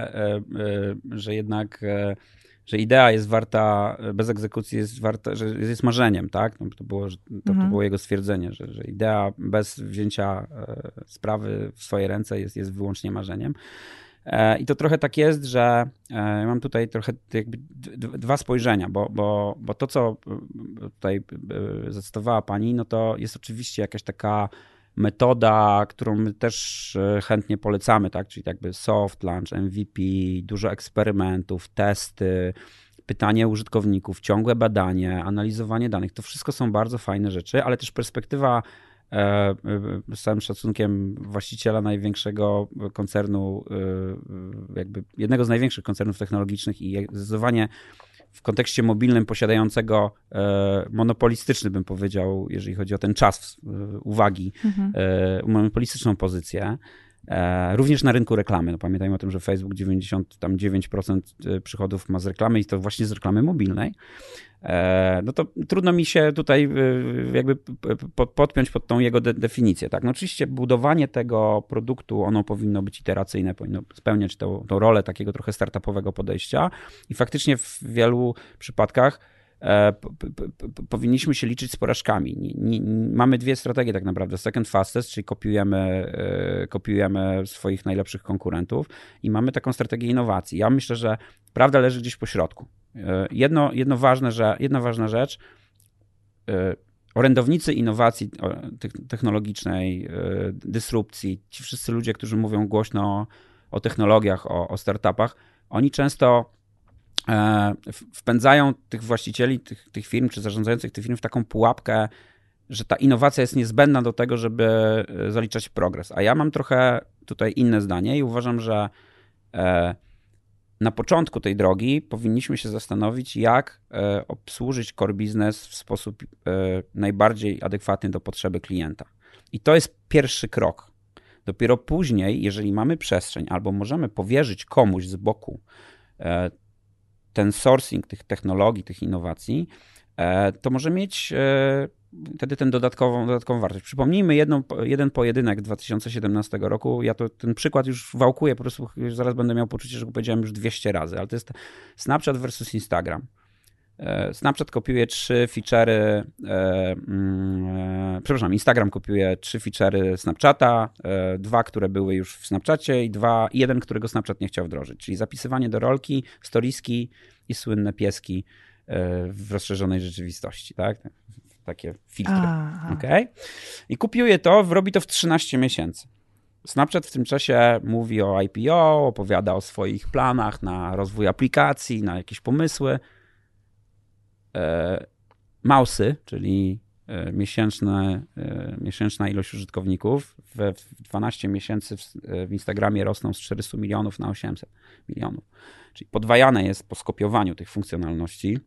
że jednak... że idea jest warta, bez egzekucji jest warta, że jest marzeniem, tak? No, to było jego stwierdzenie, że idea bez wzięcia sprawy w swoje ręce jest wyłącznie marzeniem. I to trochę tak jest, że mam tutaj trochę jakby dwa spojrzenia, bo to, co tutaj zacytowała pani, no to jest oczywiście jakaś taka metoda, którą my też chętnie polecamy, tak? Czyli jakby soft launch, MVP, dużo eksperymentów, testy, pytanie użytkowników, ciągłe badanie, analizowanie danych, to wszystko są bardzo fajne rzeczy, ale też perspektywa z całym szacunkiem właściciela największego koncernu, jakby jednego z największych koncernów technologicznych i zdecydowanie w kontekście mobilnym posiadającego monopolistyczny, bym powiedział, jeżeli chodzi o ten czas uwagi, monopolistyczną pozycję. Również na rynku reklamy. No, pamiętajmy o tym, że Facebook 99% przychodów ma z reklamy i to właśnie z reklamy mobilnej. No to trudno mi się tutaj jakby podpiąć pod tą jego definicję. Tak? No oczywiście budowanie tego produktu, ono powinno być iteracyjne, powinno spełniać tą rolę takiego trochę startupowego podejścia i faktycznie w wielu przypadkach powinniśmy się liczyć z porażkami. Mamy dwie strategie tak naprawdę. Second fastest, czyli kopiujemy swoich najlepszych konkurentów i mamy taką strategię innowacji. Ja myślę, że prawda leży gdzieś po środku. Jedna ważna rzecz, orędownicy innowacji technologicznej, dysrupcji, ci wszyscy ludzie, którzy mówią głośno o technologiach, o startupach, oni często wpędzają tych właścicieli tych firm, czy zarządzających tych firm w taką pułapkę, że ta innowacja jest niezbędna do tego, żeby zaliczać progres. A ja mam trochę tutaj inne zdanie i uważam, że na początku tej drogi powinniśmy się zastanowić, jak obsłużyć core business w sposób najbardziej adekwatny do potrzeby klienta. I to jest pierwszy krok. Dopiero później, jeżeli mamy przestrzeń albo możemy powierzyć komuś z boku ten sourcing tych technologii, tych innowacji, to może mieć wtedy tę dodatkową wartość. Przypomnijmy jeden pojedynek 2017 roku. Ja ten przykład już wałkuję, po prostu zaraz będę miał poczucie, że go powiedziałem już 200 razy, ale to jest Snapchat versus Instagram. Snapchat kopiuje 3 feature'y, Instagram kopiuje 3 feature'y Snapchata, 2, które były już w Snapchacie i 1, którego Snapchat nie chciał wdrożyć, czyli zapisywanie do rolki, storieski i słynne pieski w rozszerzonej rzeczywistości, tak? Takie filtry. Okay? I kopiuje to, robi to w 13 miesięcy. Snapchat w tym czasie mówi o IPO, opowiada o swoich planach na rozwój aplikacji, na jakieś pomysły. Mausy, czyli miesięczna ilość użytkowników w 12 miesięcy w Instagramie rosną z 400 milionów na 800 milionów. Czyli podwajane jest po skopiowaniu tych funkcjonalności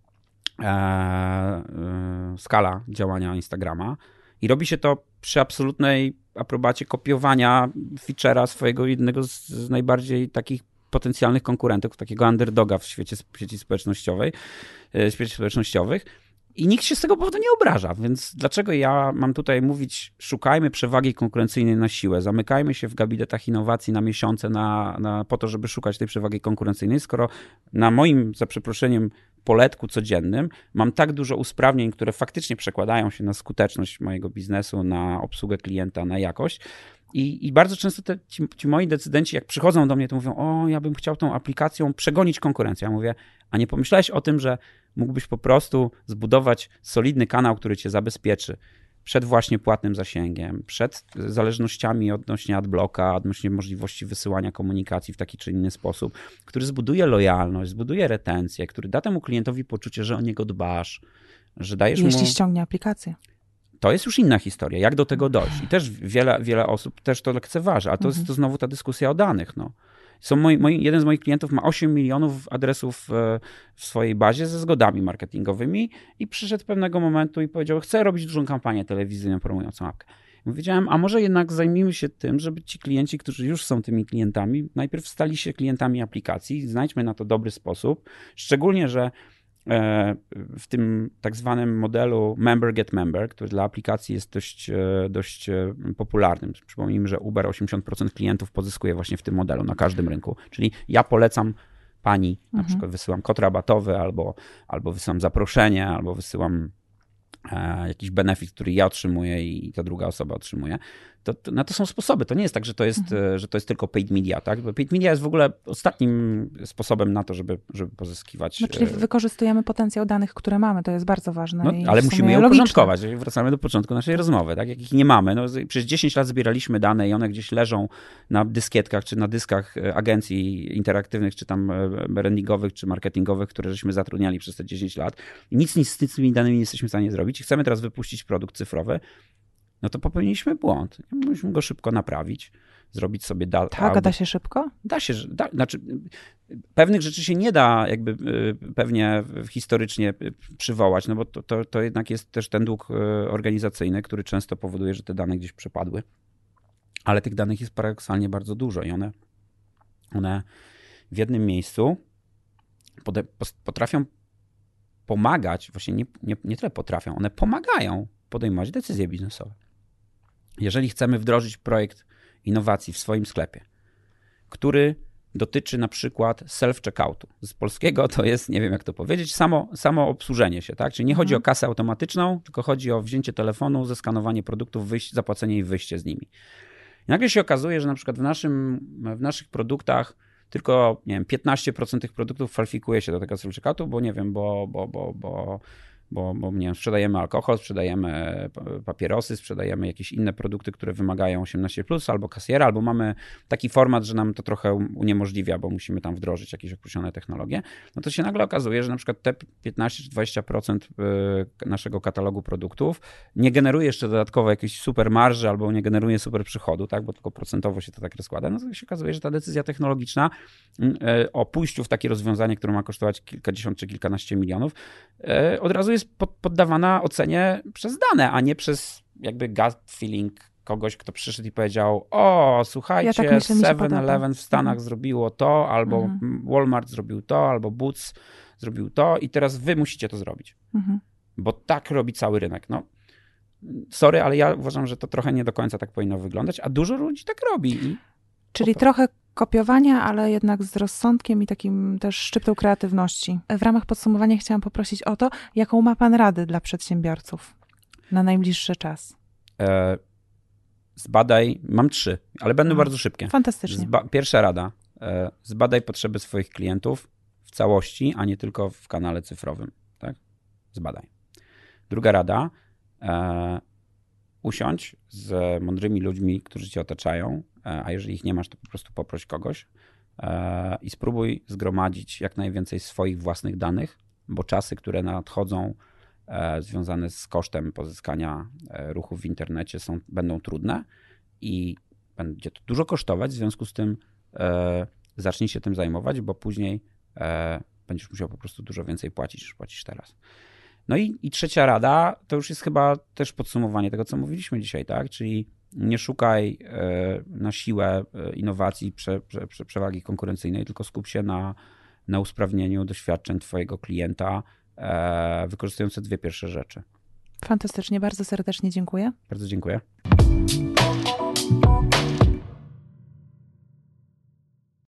skala działania Instagrama i robi się to przy absolutnej aprobacie kopiowania feature'a swojego jednego z najbardziej takich potencjalnych konkurentów, takiego underdoga w świecie społecznościowych i nikt się z tego powodu nie obraża, więc dlaczego ja mam tutaj mówić, szukajmy przewagi konkurencyjnej na siłę, zamykajmy się w gabinetach innowacji na miesiące po to, żeby szukać tej przewagi konkurencyjnej, skoro na moim, za przeproszeniem, poletku codziennym mam tak dużo usprawnień, które faktycznie przekładają się na skuteczność mojego biznesu, na obsługę klienta, na jakość. I bardzo często ci moi decydenci, jak przychodzą do mnie, to mówią, ja bym chciał tą aplikacją przegonić konkurencję. Ja mówię, a nie pomyślałeś o tym, że mógłbyś po prostu zbudować solidny kanał, który cię zabezpieczy przed właśnie płatnym zasięgiem, przed zależnościami odnośnie adblocka, odnośnie możliwości wysyłania komunikacji w taki czy inny sposób, który zbuduje lojalność, zbuduje retencję, który da temu klientowi poczucie, że o niego dbasz, że dajesz mu... Jeśli ściągnie aplikację. To jest już inna historia, jak do tego dojść. I też wiele osób też to lekceważy, a to jest to znowu ta dyskusja o danych. No. Jeden z moich klientów ma 8 milionów adresów w swojej bazie ze zgodami marketingowymi i przyszedł pewnego momentu i powiedział, chcę robić dużą kampanię telewizyjną promującą apkę. I powiedziałem, a może jednak zajmijmy się tym, żeby ci klienci, którzy już są tymi klientami, najpierw stali się klientami aplikacji, znajdźmy na to dobry sposób, szczególnie, że w tym tak zwanym modelu member get member, który dla aplikacji jest dość popularnym. Przypomnijmy, że Uber 80% klientów pozyskuje właśnie w tym modelu na każdym rynku. Czyli ja polecam pani, na przykład wysyłam kod rabatowy albo wysyłam zaproszenie, albo wysyłam jakiś benefit, który ja otrzymuję i ta druga osoba otrzymuje. To są sposoby. To nie jest tak, że to jest tylko paid media. Tak? Bo paid media jest w ogóle ostatnim sposobem na to, żeby pozyskiwać. No, czyli wykorzystujemy potencjał danych, które mamy. To jest bardzo ważne. No, ale musimy je uporządkować. Wracamy do początku naszej rozmowy. Tak? Jak ich nie mamy. No, przez 10 lat zbieraliśmy dane i one gdzieś leżą na dyskietkach, czy na dyskach agencji interaktywnych, czy tam brandingowych, czy marketingowych, które żeśmy zatrudniali przez te 10 lat. I nic z tymi danymi nie jesteśmy w stanie zrobić. I chcemy teraz wypuścić produkt cyfrowy. No to popełniliśmy błąd. Musimy go szybko naprawić, zrobić sobie Tak, a da się szybko? Da się, znaczy pewnych rzeczy się nie da jakby pewnie historycznie przywołać, no bo to jednak jest też ten dług organizacyjny, który często powoduje, że te dane gdzieś przepadły. Ale tych danych jest paradoksalnie bardzo dużo i one w jednym miejscu potrafią pomagać, właśnie nie tyle potrafią, one pomagają podejmować decyzje biznesowe. Jeżeli chcemy wdrożyć projekt innowacji w swoim sklepie, który dotyczy na przykład self-checkoutu. Z polskiego to jest, nie wiem jak to powiedzieć, samo obsłużenie się, tak? Czyli nie chodzi o kasę automatyczną, tylko chodzi o wzięcie telefonu, zeskanowanie produktów, zapłacenie i wyjście z nimi. I nagle się okazuje, że na przykład w naszych produktach tylko, nie wiem, 15% tych produktów kwalifikuje się do tego self-checkoutu, bo nie wiem, bo nie wiem, sprzedajemy alkohol, sprzedajemy papierosy, sprzedajemy jakieś inne produkty, które wymagają 18+, albo kasjera, albo mamy taki format, że nam to trochę uniemożliwia, bo musimy tam wdrożyć jakieś określone technologie, no to się nagle okazuje, że na przykład te 15 czy 20% naszego katalogu produktów nie generuje jeszcze dodatkowo jakiejś super marży, albo nie generuje super przychodu, tak, bo tylko procentowo się to tak rozkłada, no to się okazuje, że ta decyzja technologiczna o pójściu w takie rozwiązanie, które ma kosztować kilkadziesiąt czy kilkanaście milionów, od razu jest poddawana ocenie przez dane, a nie przez jakby gut feeling kogoś, kto przyszedł i powiedział: o, słuchajcie, ja tak myślę, 7-Eleven w Stanach zrobiło to, albo Walmart zrobił to, albo Boots zrobił to i teraz wy musicie to zrobić. Bo tak robi cały rynek. No, sorry, ale ja uważam, że to trochę nie do końca tak powinno wyglądać, a dużo ludzi tak robi. Czyli trochę kopiowania, ale jednak z rozsądkiem i takim też szczyptą kreatywności. W ramach podsumowania chciałam poprosić o to, jaką ma pan rady dla przedsiębiorców na najbliższy czas? Zbadaj, mam 3, ale będą bardzo szybkie. Fantastycznie. Pierwsza rada, zbadaj potrzeby swoich klientów w całości, a nie tylko w kanale cyfrowym. Tak? Zbadaj. Druga rada, usiądź z mądrymi ludźmi, którzy cię otaczają, a jeżeli ich nie masz, to po prostu poproś kogoś i spróbuj zgromadzić jak najwięcej swoich własnych danych, bo czasy, które nadchodzą związane z kosztem pozyskania ruchów w internecie będą trudne i będzie to dużo kosztować, w związku z tym zacznij się tym zajmować, bo później będziesz musiał po prostu dużo więcej płacić, niż płacisz teraz. No i trzecia rada, to już jest chyba też podsumowanie tego, co mówiliśmy dzisiaj, tak? Czyli nie szukaj na siłę innowacji, przewagi konkurencyjnej, tylko skup się na usprawnieniu doświadczeń twojego klienta, wykorzystując te 2 pierwsze rzeczy. Fantastycznie, bardzo serdecznie dziękuję. Bardzo dziękuję.